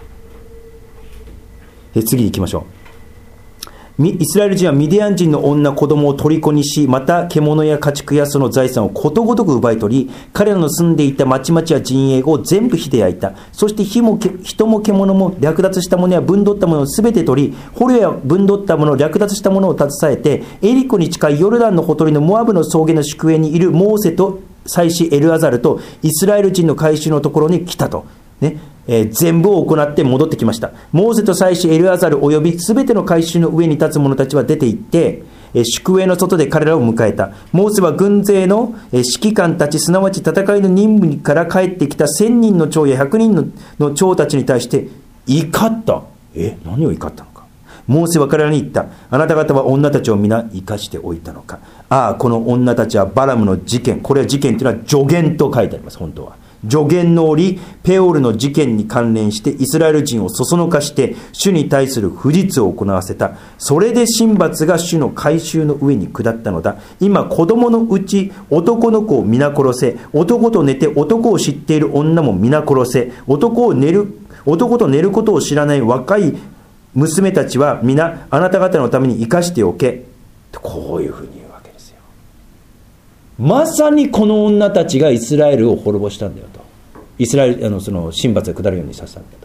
で次行きましょう。イスラエル人はミディアン人の女子供を虜にし、また獣や家畜やその財産をことごとく奪い取り、彼らの住んでいた町々や陣営を全部火で焼いた。そして火も人も獣も略奪したものや分取ったものをすべて取り、捕虜や分取ったものを略奪したものを携えて、エリコに近いヨルダンのほとりのモアブの草原の宿営にいるモーセと祭司エルアザルとイスラエル人の改宗のところに来たと。ねえー、全部を行って戻ってきました。モーセと祭司エルアザルおよびすべての改宗の上に立つ者たちは出て行って、えー、宿営の外で彼らを迎えた。モーセは軍勢の、えー、指揮官たち、すなわち戦いの任務から帰ってきた千人の長や百人の、の長たちに対して怒った。え何を怒ったのか。モーセは彼らに言った。あなた方は女たちを皆生かしておいたのか。ああこの女たちはバラムの事件、これは事件というのは助言と書いてあります。本当は助言の折、ペオルの事件に関連してイスラエル人をそそのかして主に対する不実を行わせた。それで神罰が主の改宗の上に下ったのだ。今子供のうち男の子を皆殺せ、男と寝て男を知っている女も皆殺せ、男を寝る男と寝ることを知らない若い娘たちは皆あなた方のために生かしておけ。こういうふうに言うわけですよ。まさにこの女たちがイスラエルを滅ぼしたんだよと。イスラエルあのその神罰が下るようにさせたんだと。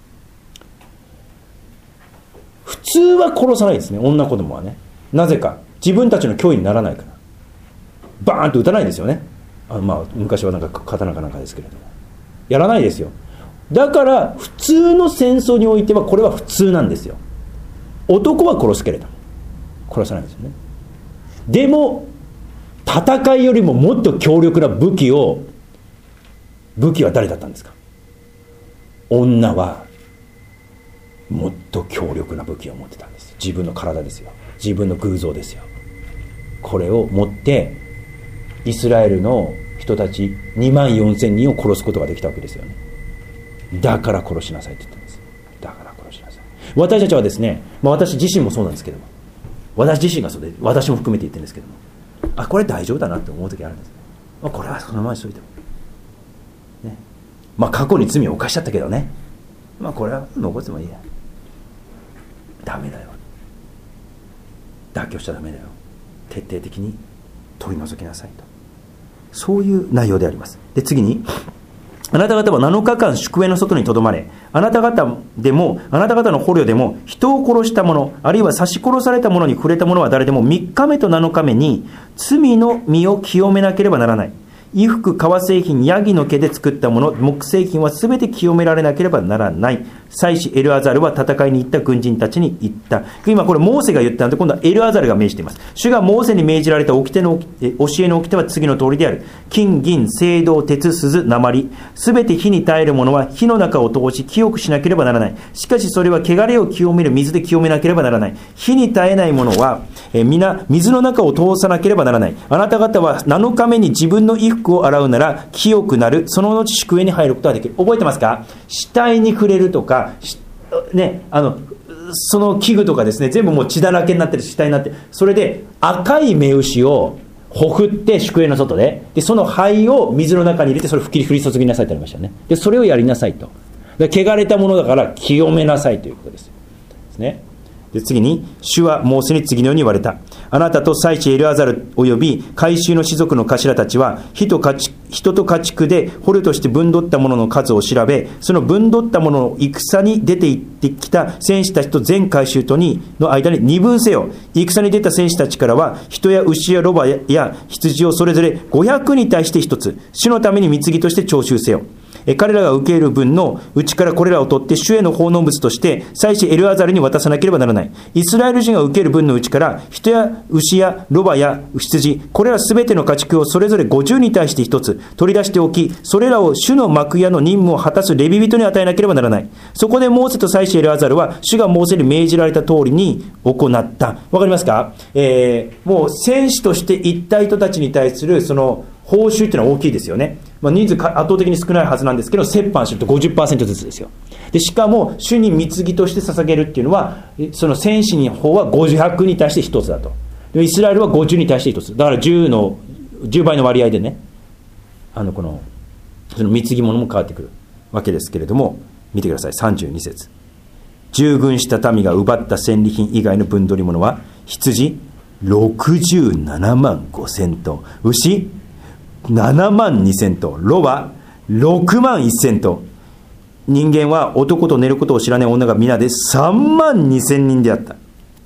普通は殺さないですね、女子供はね。なぜか、自分たちの脅威にならないから。バーンと撃たないですよね。あのまあ昔はなんか刀かなんかですけれども、やらないですよ。だから普通の戦争においてはこれは普通なんですよ。男は殺すけれども殺さないですよね。でも戦いよりももっと強力な武器を武器は誰だったんですか。女はもっと強力な武器を持ってたんです。自分の体ですよ。自分の偶像ですよ。これを持ってイスラエルの人たちにまんよんせんにんを殺すことができたわけですよね。だから殺しなさいって言ってるんです。だから殺しなさい。私たちはですね、まあ、私自身もそうなんですけども、私自身がそうで、私も含めて言ってるんですけども、あ、これ大丈夫だなって思う時あるんです。まあ、これはそのままにしといても、ね、まあ過去に罪を犯しちゃったけどね、まあこれは残ってもいいや。ダメだよ。妥協しちゃダメだよ。徹底的に取り除きなさいと。そういう内容であります。で、次に、あなた方はなのかかん宿営の外にとどまれ。あなた方でも、あなた方の捕虜でも、人を殺した者、あるいは刺し殺された者に触れた者は誰でも、みっかめとなのかめに罪の身を清めなければならない。衣服、革製品、ヤギの毛で作ったもの、木製品はすべて清められなければならない。祭司エルアザルは戦いに行った軍人たちに言った。今これモーセが言ったので、今度はエルアザルが命じています。主がモーセに命じられた掟の教えの掟は次の通りである。金、銀、青銅、鉄、鈴、鉛、すべて火に耐えるものは火の中を通し清くしなければならない。しかしそれは汚れを清める水で清めなければならない。火に耐えないものはえ皆水の中を通さなければならない。あなた方はなのかめに自分の衣服を洗うなら清くなる。その後宿営に入ることができる。覚えてますか？死体に触れるとか、ね、あのその器具とかですね、全部もう血だらけになってる、死体になってる。それで赤い目牛をほふって宿営の外で、でその灰を水の中に入れて、それを吹き降り注ぎなさいってありましたね。でそれをやりなさいと。で汚れたものだから清めなさいということですですね。で次に、主はモーセに次のように言われた。あなたと祭司エルアザルおよび改宗の士族の頭たちは火と家畜人と家畜で捕虜として分取ったものの数を調べ、その分取ったものを戦に出て行ってきた戦士たちと全改宗とにの間に二分せよ。戦に出た戦士たちからは人や牛やロバや羊をそれぞれごひゃくに対して一つ、主のために貢ぎとして徴収せよ。彼らが受け入れる分のうちからこれらを取って主への奉納物として祭司エルアザルに渡さなければならない。イスラエル人が受ける分のうちから人や牛やロバや羊、これらすべての家畜をそれぞれごじゅうに対して一つ取り出しておき、それらを主の幕屋の任務を果たすレビ人に与えなければならない。そこでモーセと祭司エルアザルは主がモーセに命じられた通りに行った。わかりますか？えー、もう戦士として一体人たちに対するその報酬っていうのは大きいですよね。まあ、人数圧倒的に少ないはずなんですけど、折半すると ごじゅっパーセント ずつですよ。でしかも主に貢ぎとして捧げるっていうのは、その戦士の方はごじゅうに対してひとつだと。でイスラエルはごじゅうに対してひとつだからじゅうのじゅうばいの割合でね、あのこのその貢ぎ物も変わってくるわけですけれども、見てください。さんじゅうに節、従軍した民が奪った戦利品以外の分取り物は羊ろくじゅうななまんごせんとう、牛ななまんにせんとう、ロバろくまんせんとう、人間は男と寝ることを知らない女が皆でさんまんにせんにんであった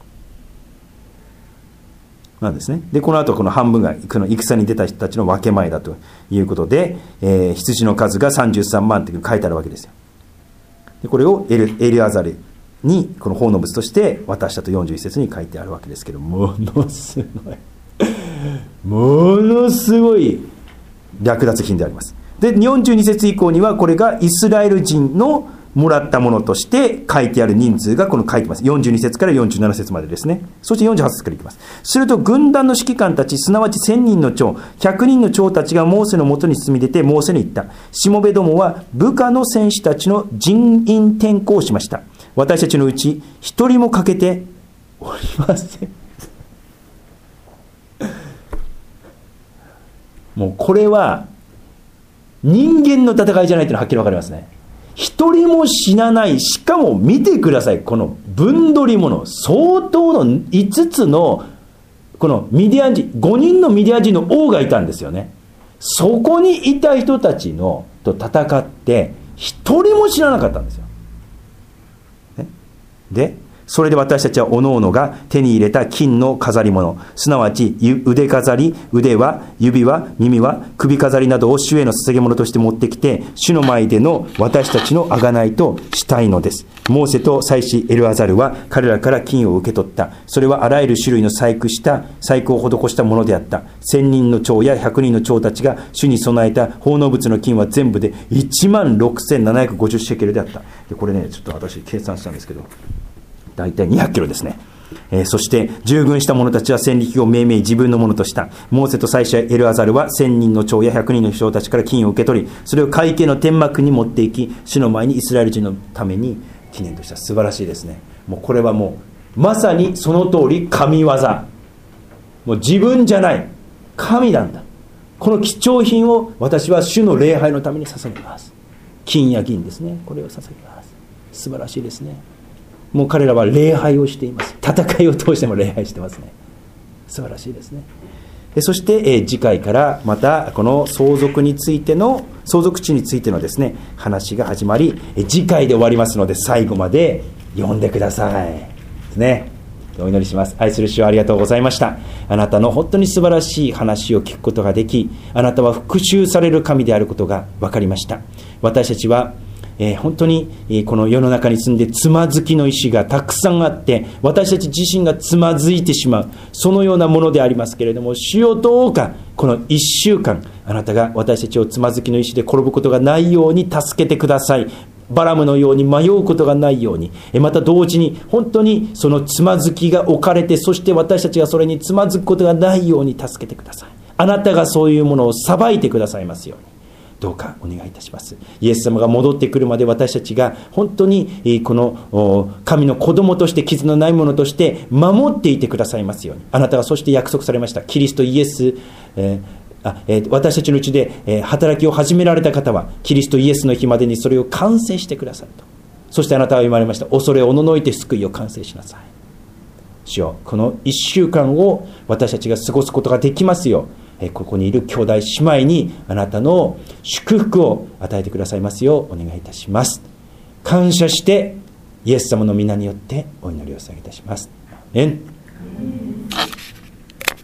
なんですね。でこの後この半分がこの戦に出た人たちの分け前だということで、えー、羊の数がさんじゅうさんまんって書いてあるわけですよ。でこれをエル、エルアザルにこの奉納物として渡したとよんじゅういち節に書いてあるわけですけど、ものすごいものすごい略奪品であります。でよんじゅうに節以降にはこれがイスラエル人のもらったものとして書いてある人数がこの書いてます。よんじゅうに節からよんじゅうなな節までですね。そしてよんじゅうはち節からいきます。すると軍団の指揮官たち、すなわちせんにんの長、ひゃくにんの長たちがモーセのもとに進み出て、モーセに言った。しもべどもは部下の戦士たちの人員転校をしました。私たちのうち一人も欠けておりません。もうこれは人間の戦いじゃないというのははっきり分かりますね。一人も死なない。しかも見てください、この分取り物、相当のいつつのこのミディアン人、ごにんのミディアン人の王がいたんですよね。そこにいた人たちのと戦って一人も死ななかったんですよ。ね、でそれで私たちはおのおのが手に入れた金の飾り物、すなわち腕飾り、腕輪、指輪、耳輪、首飾りなどを主への捧げ物として持ってきて、主の前での私たちの贖いとしたいのです。モーセと祭司エルアザルは彼らから金を受け取った。それはあらゆる種類の細工した細工を施したものであった。千人の長や百人の長たちが主に備えた奉納物の金は全部でいちまんろくせんななひゃくごじゅうシェケルであった。でこれね、ちょっと私計算したんですけど、大体にひゃくキロですね。えー、そして従軍した者たちは戦力を命名自分のものとした。モーセと祭司エルアザルは千人の長や百人の長たちから金を受け取り、それを会計の天幕に持っていき、主の前にイスラエル人のために記念とした。素晴らしいですね。もうこれはもうまさにその通り神業。もう自分じゃない、神なんだ。この貴重品を私は主の礼拝のために捧げます。金や銀ですね、これを捧げます。素晴らしいですね。もう彼らは礼拝をしています。戦いを通しても礼拝してますね。素晴らしいですね。そして、えー、次回からまたこの相続についての相続地についてのですね話が始まり、えー、次回で終わりますので最後まで読んでくださいですね。お祈りします。愛する主をありがとうございました。あなたの本当に素晴らしい話を聞くことができ、あなたは復讐される神であることが分かりました。私たちはえー、本当に、えー、この世の中に住んでつまずきの石がたくさんあって、私たち自身がつまずいてしまう、そのようなものでありますけれども、主よどうかこのいっしゅうかん、あなたが私たちをつまずきの石で転ぶことがないように助けてください。バラムのように迷うことがないように、また同時に本当にそのつまずきが置かれて、そして私たちがそれにつまずくことがないように助けてください。あなたがそういうものを裁いてくださいますようにどうかお願いいたします。イエス様が戻ってくるまで私たちが本当にこの神の子供として傷のないものとして守っていてくださいますように。あなたがそして約束されました。キリストイエス、えーあえー、私たちのうちで、えー、働きを始められた方はキリストイエスの日までにそれを完成してくださると。そしてあなたは言われました。恐れおののいて救いを完成しなさい。主よ、このいっしゅうかんを私たちが過ごすことができますよう、ここにいる兄弟姉妹にあなたの祝福を与えてくださいますようお願いいたします。感謝してイエス様の皆によってお祈りを捧げいたします。アーメン。